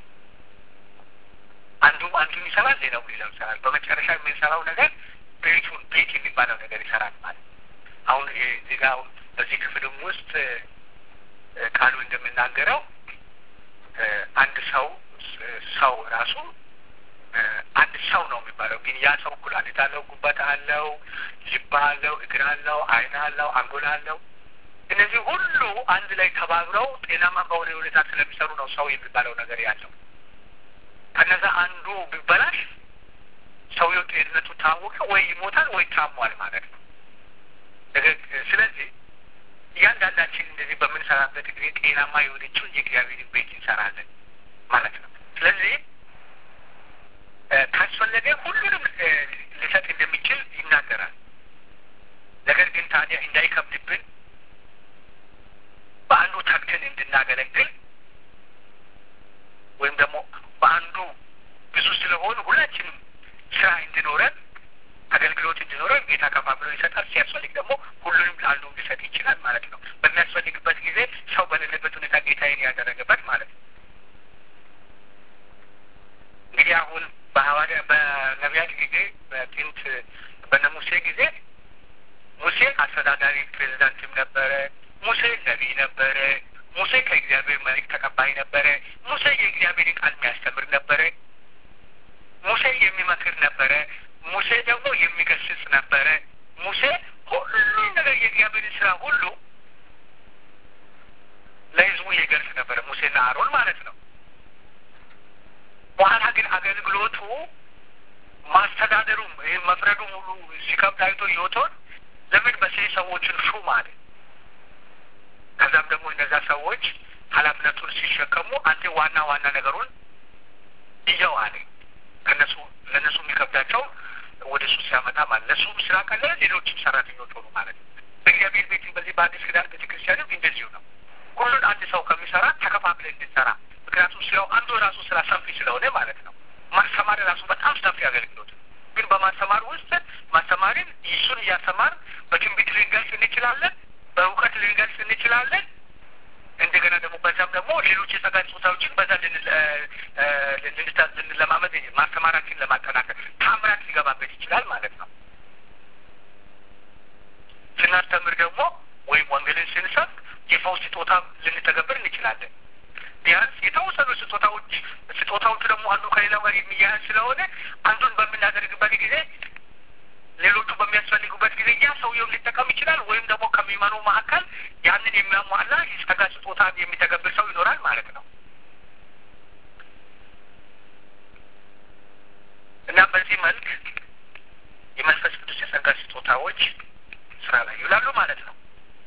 አንዱን ይሰራል፣ ሌላው ይሰራል። በመጨረሻ የምንሰራው ነገር ቤት የሚባለው ነገር ይሰራል ማለት። አሁን እዚህ ጋር በዚህ ክፍልም ውስጥ ቃሉ እንደምናገረው አንድ ሰው ራሱ አንድ ሰው ነው የሚባለው። ግን ያ ሰው ኩላሊት አለው፣ ጉበት አለው፣ ልብ አለው፣ እግር አለው፣ ዓይን አለው፣ አንጎል አለው። እነዚህ ሁሉ አንድ ላይ ተባብረው ጤናማ በሆነ ሁኔታ ስለሚሰሩ ነው ሰው የሚባለው ነገር ያለው። ከነዛ አንዱ ቢበላሽ ሰውየው ጤንነቱ ታወቀ ወይ ይሞታል ወይ ታሟል ማለት ነው። ስለዚህ እያንዳንዳችን እንደዚህ በምንሰራበት ጊዜ ጤናማ የሆነችው የእግዚአብሔር ቤት እንሰራለን ማለት ነው። ስለዚህ ካስፈለገ ሁሉንም ሊሰጥ እንደሚችል ይናገራል። ነገር ግን ታዲያ እንዳይከብድብን በአንዱ ተግተን እንድናገለግል ወይም ደግሞ በአንዱ ብዙ ስለሆኑ ሁላችንም ስራ እንዲኖረን አገልግሎት እንዲኖረን ጌታ ከፋፍሎ ይሰጣል። ሲያስፈልግ ደግሞ ሁሉንም ለአንዱ ሊሰጥ ይችላል ማለት ነው። በሚያስፈልግበት ጊዜ ሰው በሌለበት ሁኔታ ጌታዬን ያደረገበት ማለት ነው። እንግዲህ አሁን በነቢያት ጊዜ በጥንት በነ ሙሴ ጊዜ ሙሴ አስተዳዳሪ ፕሬዚዳንትም ነበረ። ሙሴ ነቢይ ነበረ። ሙሴ ከእግዚአብሔር መልእክት ተቀባይ ነበረ። ሙሴ የእግዚአብሔር ቃል የሚያስተምር ነበረ። ሙሴ የሚመክር ነበረ። ሙሴ ደግሞ የሚገስጽ ነበረ። ሙሴ ሁሉም ነገር የእግዚአብሔርን ስራ ሁሉ ለሕዝቡ የገልጽ ነበረ። ሙሴና አሮን ማለት ነው። በኋላ ግን አገልግሎቱ ማስተዳደሩም መፍረዱ ሙሉ ሲከብድ አይቶ ዮቶን ለምን በሴት ሰዎችን ሹም አለ። ከዛም ደግሞ እነዛ ሰዎች ኃላፊነቱን ሲሸከሙ አንተ ዋና ነገሩን ይዘው አለ። ለእነሱ የሚከብዳቸው ወደ እሱ ሲያመጣ ማለት ለእሱም ስራ ቀለለ፣ ሌሎችም ሰራተኞች ሆኑ ማለት ነው። በእግዚአብሔር ቤት በዚህ በአዲስ ኪዳን ቤተክርስቲያንም እንደዚሁ ነው። ሁሉን አንድ ሰው ከሚሰራ ተከፋፍለ እንድንሰራ። ምክንያቱም ስራው አንዱ ራሱ ስራ ሰፊ ስለሆነ ማለት ነው። ማስተማር ራሱ በጣም ሰፊ አገልግሎት ግን በማስተማር ውስጥ ማስተማርን እሱን እያስተማር በትንቢት ልንገልጽ እንችላለን፣ በእውቀት ልንገልጽ እንችላለን። እንደገና ደግሞ በዛም ደግሞ ሌሎች የጸጋ ስጦታዎችን በዛ ልንለማመድ ማስተማራችን ለማጠናከር ታምራት ሊገባበት ይችላል ማለት ነው። ስናስተምር ደግሞ ወይም ወንጌልን ስንሰብክ የፈውስ ስጦታ ልንተገብር እንችላለን። ቢያንስ የተወሰኑ ስጦታዎቹ ደግሞ አንዱ ከሌላው ጋር የሚያያዝ ስለሆነ አንዱን በምናደርግበት ጊዜ ሌሎቹ በሚያስፈልጉበት ጊዜ ያ ሰውየው ሊጠቀም ይችላል። ወይም ደግሞ ከሚመኑ መካከል ያንን የሚያሟላ የጸጋ ስጦታን የሚተገብር ሰው ይኖራል ማለት ነው። እና በዚህ መልክ የመንፈስ ቅዱስ የጸጋ ስጦታዎች ስራ ላይ ይውላሉ ማለት ነው።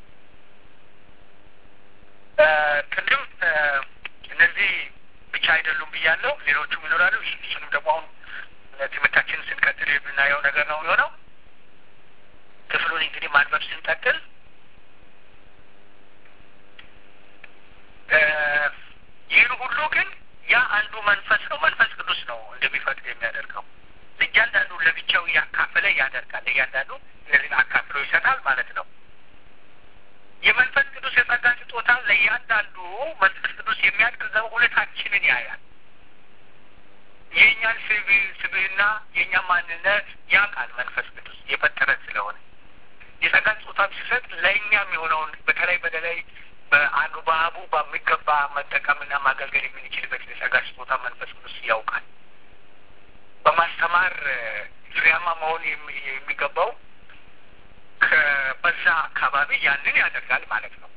ቅድም እነዚህ ብቻ አይደሉም ብያለሁ፣ ሌሎቹም ይኖራሉ። እሱንም ደግሞ አሁን ትምህርታችንን ስንቀጥል የምናየው ነገር ነው የሚሆነው። ክፍሉን እንግዲህ ማንበብ ስንቀጥል ይህን ሁሉ ግን ያ አንዱ መንፈስ ነው፣ መንፈስ ቅዱስ ነው እንደሚፈቅድ የሚያደርገው። እያንዳንዱ ለብቻው እያካፈለ ያደርጋል። እያንዳንዱ እነዚህን አካፍሎ ይሰጣል ማለት ነው። የመንፈስ ቅዱስ የጸጋ ስጦታ ለእያንዳንዱ መንፈስ ቅዱስ የሚያግዘው ሁለታችንን ያያል። የእኛን ስብዕና የእኛን ማንነት ያውቃል። መንፈስ ቅዱስ የፈጠረን ስለሆነ የጸጋ ስጦታ ሲሰጥ ለእኛም የሆነውን በተለይ በአግባቡ በሚገባ መጠቀምና ማገልገል የምንችልበት የጸጋ ስጦታ መንፈስ ቅዱስ ያውቃል። በማስተማር ፍሬያማ መሆን የሚገባው በዛ አካባቢ ያንን ያደርጋል ማለት ነው።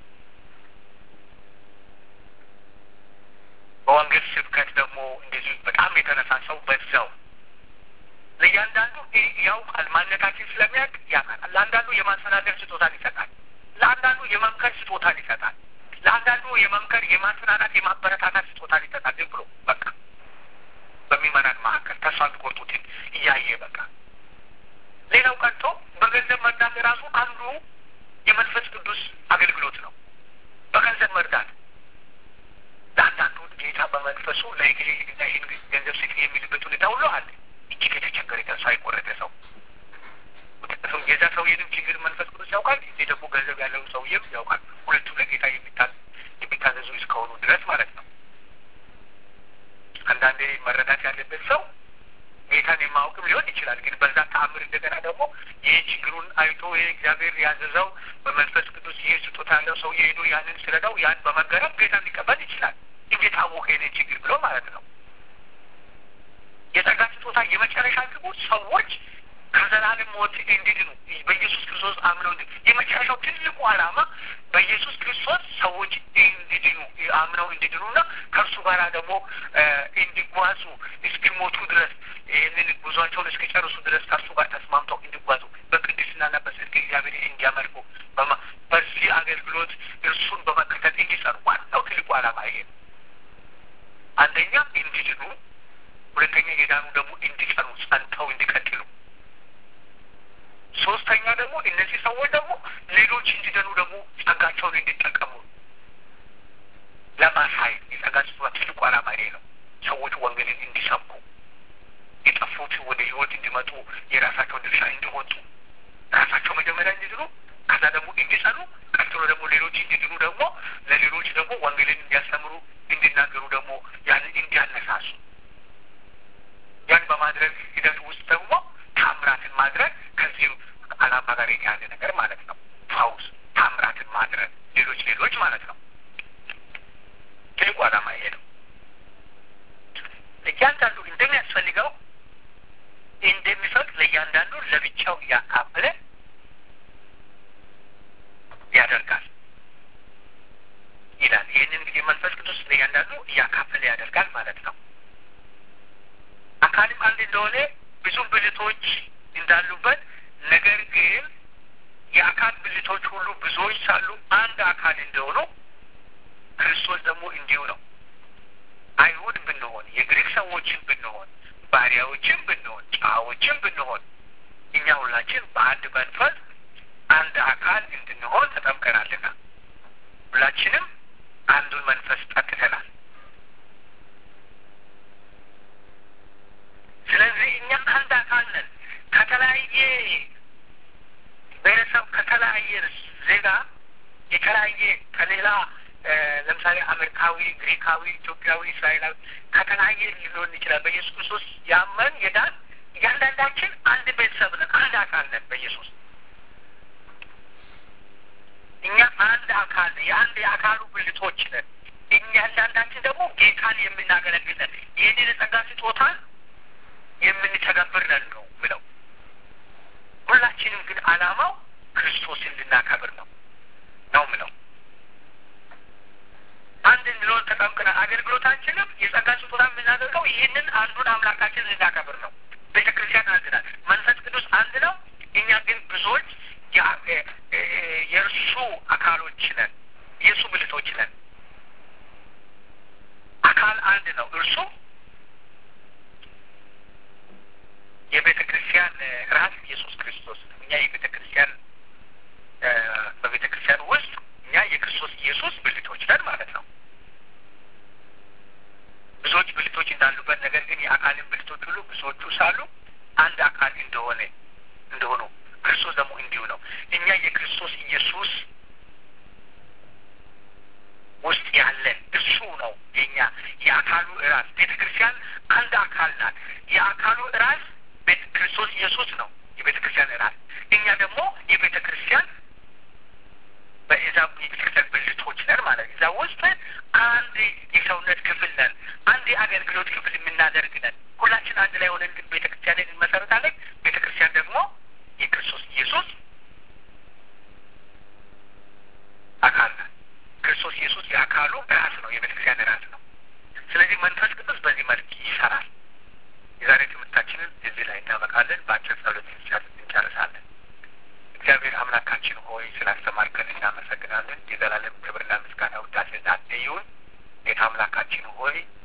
በወንጌል ስብከት ደግሞ እንደዚህ በጣም የተነሳሳው በዛው ለእያንዳንዱ ያውቃል። ማንነታችን ስለሚያውቅ ያውቃል። ለአንዳንዱ የማስተናገር ስጦታን ይሰጣል። ለአንዳንዱ የመምከር ስጦታን ይሰጣል። ለአንዳንዱ የመምከር የማጽናናት የማበረታታት ስጦታን ይሰጣል። ዝም ብሎ በቃ በሚመናን መካከል ተስፋ የሚቆርጡትን እያየ በቃ ሌላው ቀርቶ በገንዘብ መርዳት ራሱ አንዱ የመንፈስ ቅዱስ አገልግሎት ነው። በገንዘብ መርዳት ለአንዳንዱ ጌታ በመንፈሱ ለእግሌ ይህን ገንዘብ ስጥ የሚልበት ሁኔታ ሁሉ አለ። እጅግ የተቸገረ ተስፋ የቆረጠ ሰው የዛ ሰውዬንም ችግር መንፈስ ቅዱስ ያውቃል። እዚህ ደግሞ ገንዘብ ያለውን ሰውዬም ያውቃል። ሁለቱ ለጌታ የሚታዘዙ እስከሆኑ ድረስ ማለት ነው። አንዳንዴ መረዳት ያለበት ሰው ጌታን የማወቅም ሊሆን ይችላል። ግን በዛ ተአምር እንደገና ደግሞ ይህ ችግሩን አይቶ ይህ እግዚአብሔር ያዘዘው በመንፈስ ቅዱስ ይህ ስጦታ ያለው ሰው ሄዶ ያንን ስለዳው ያን በመገረም ጌታ ሊቀበል ይችላል። እንዴት አወቀ ይህንን ችግር ብሎ ማለት ነው። የጸጋ ስጦታ የመጨረሻ ግቡ ሰዎች ከዘላለም ሞት እንዲድኑ በኢየሱስ ክርስቶስ አምነው የመጨረሻው ትልቁ ዓላማ በኢየሱስ ክርስቶስ ሰዎች እንዲድኑ አምነው እንዲድኑና ከእርሱ ጋር ደግሞ እንዲጓዙ እስኪሞቱ ድረስ ይህንን ጉዟቸውን እስኪጨርሱ ድረስ ከእርሱ ጋር ተስማምተው እንዲጓዙ በቅድስናና በጽድቅ እግዚአብሔር እንዲያመልኩ በዚህ አገልግሎት እርሱን በመከተል እንዲሰሩ ዋናው ትልቁ ዓላማ ይሄ ነው። አንደኛ እንዲድኑ፣ ሁለተኛ የዳኑ ደግሞ እንዲጸኑ ጸንተው እንዲቀጥሉ፣ ሶስተኛ ደግሞ እነዚህ ሰዎች ደግሞ ሌሎች እንዲደኑ ደግሞ ጸጋቸውን እንዲጠቀሙ ለማሳየት የጸጋ ስጦታ ትልቁ ዓላማ ይሄ ነው። ሰዎች ወንጌልን እንዲሰብኩ፣ የጠፉት ወደ ሕይወት እንዲመጡ፣ የራሳቸውን ድርሻ እንዲወጡ፣ ራሳቸው መጀመሪያ እንዲድኑ፣ ከዛ ደግሞ እንዲጸኑ፣ ቀጥሎ ደግሞ ሌሎች እንዲድኑ ደግሞ ለሌሎች ደግሞ ወንጌልን እንዲያስተምሩ እንዲናገሩ ደግሞ ያንን እንዲያነሳሱ፣ ያን በማድረግ ሂደት ውስጥ ደግሞ ታምራትን ማድረግ ከዚህ ዓላማ ጋር የተያዘ ነገር ማለት ነው። ፈውስ፣ ታምራትን ማድረግ፣ ሌሎች ማለት ነው። ትልቁ ዓላማ ይሄ ነው። ለእያንዳንዱ እንደሚያስፈልገው እንደሚፈቅድ ለእያንዳንዱ ለብቻው እያካፈለ ያደርጋል ይላል። ይህንን እንግዲህ መንፈስ ቅዱስ ለእያንዳንዱ እያካፈለ ያደርጋል ማለት ነው። አካልም አንድ እንደሆነ ብዙ ብልቶች እንዳሉበት፣ ነገር ግን የአካል ብልቶች ሁሉ ብዙዎች ሳሉ አንድ አካል እንደሆኑ ክርስቶስ ደግሞ እንዲሁ ነው። አይሁድ ብንሆን፣ የግሪክ ሰዎችን ብንሆን፣ ባሪያዎችን ብንሆን፣ ጨዋዎችን ብንሆን እኛ ሁላችን በአንድ መንፈስ አንድ አካል እንድንሆን ተጠምቀናልና ሁላችንም አንዱን መንፈስ ጠጥተናል። ስለዚህ እኛ አንድ አካል ነን። ከተለያየ ብሔረሰብ፣ ከተለያየ ዜጋ፣ የተለያየ ከሌላ ለምሳሌ አሜሪካዊ፣ ግሪካዊ፣ ኢትዮጵያዊ፣ እስራኤላዊ ከተለያየ ሊሆን ይችላል። በኢየሱስ ክርስቶስ ያመን የዳን እያንዳንዳችን አንድ ቤተሰብ ነን፣ አንድ አካል ነን በኢየሱስ። እኛ አንድ አካል የአንድ የአካሉ ብልቶች ነን። እያንዳንዳችን ደግሞ ጌታን የምናገለግለን ይህንን የጸጋ ስጦታ የምንተገብር ነን ነው ብለው ሁላችንም ግን ዓላማው ክርስቶስን ልናከብር ነው ምለው አንድ እንድንሆን ተጠምቀናል። አገልግሎታችንም የጸጋ ስጦታ የምናደርገው ይህንን አንዱን አምላካችን ልናከብር ነው። ቤተክርስቲያን አንድ ናት። መንፈስ ቅዱስ አንድ ነው። እኛ ግን ብዙዎች የእርሱ አካሎች ነን፣ የእሱ ብልቶች ነን። አካል አንድ ነው። እርሱ የቤተ ክርስቲያን ራስ ኢየሱስ ክርስቶስ። እኛ የቤተ ክርስቲያን በቤተ ክርስቲያን ውስጥ እኛ የክርስቶስ ኢየሱስ ብልቶች ነን ማለት ነው። ብዙዎች ብልቶች እንዳሉበት ነገር ግን የአካልን ብልቶች ሁሉ ብዙዎቹ ሳሉ አንድ አካል እንደሆኑ ክርስቶስ ደግሞ እንዲሁ ነው። እኛ የክርስቶስ ኢየሱስ ውስጥ ያለን እሱ ነው የኛ የአካሉ ራስ። ቤተ ክርስቲያን አንድ አካል ናት። የአካሉ ራስ ክርስቶስ ኢየሱስ ነው፣ የቤተ ክርስቲያን ራስ። እኛ ደግሞ የቤተ ክርስቲያን በዛ የቤተክርስቲያን ብልቶች ነን ማለት እዛ ውስጥ አንድ የሰውነት ክፍል ነን፣ አንድ የአገልግሎት ክፍል የምናደርግ ነን። ሁላችን አንድ ላይ ሆነን ግን ቤተክርስቲያንን እንመሰረታለን። ቤተክርስቲያን ደግሞ የክርስቶስ ኢየሱስ አካል ናት። ክርስቶስ ኢየሱስ የአካሉ ራስ ነው፣ የቤተክርስቲያን ራስ ነው። ስለዚህ መንፈስ ቅዱስ በዚህ መልክ ይሰራል። የዛሬ ትምህርታችንን እዚህ ላይ እናበቃለን። በአጭር ጸሎት እንጨርሳለን። እግዚአብሔር አምላካችን ሆይ ስላስተማርከን እናመሰግናለን። የዘላለም ክብርና ምስጋና ውዳሴ ላንተ ይሁን። ጌታ አምላካችን ሆይ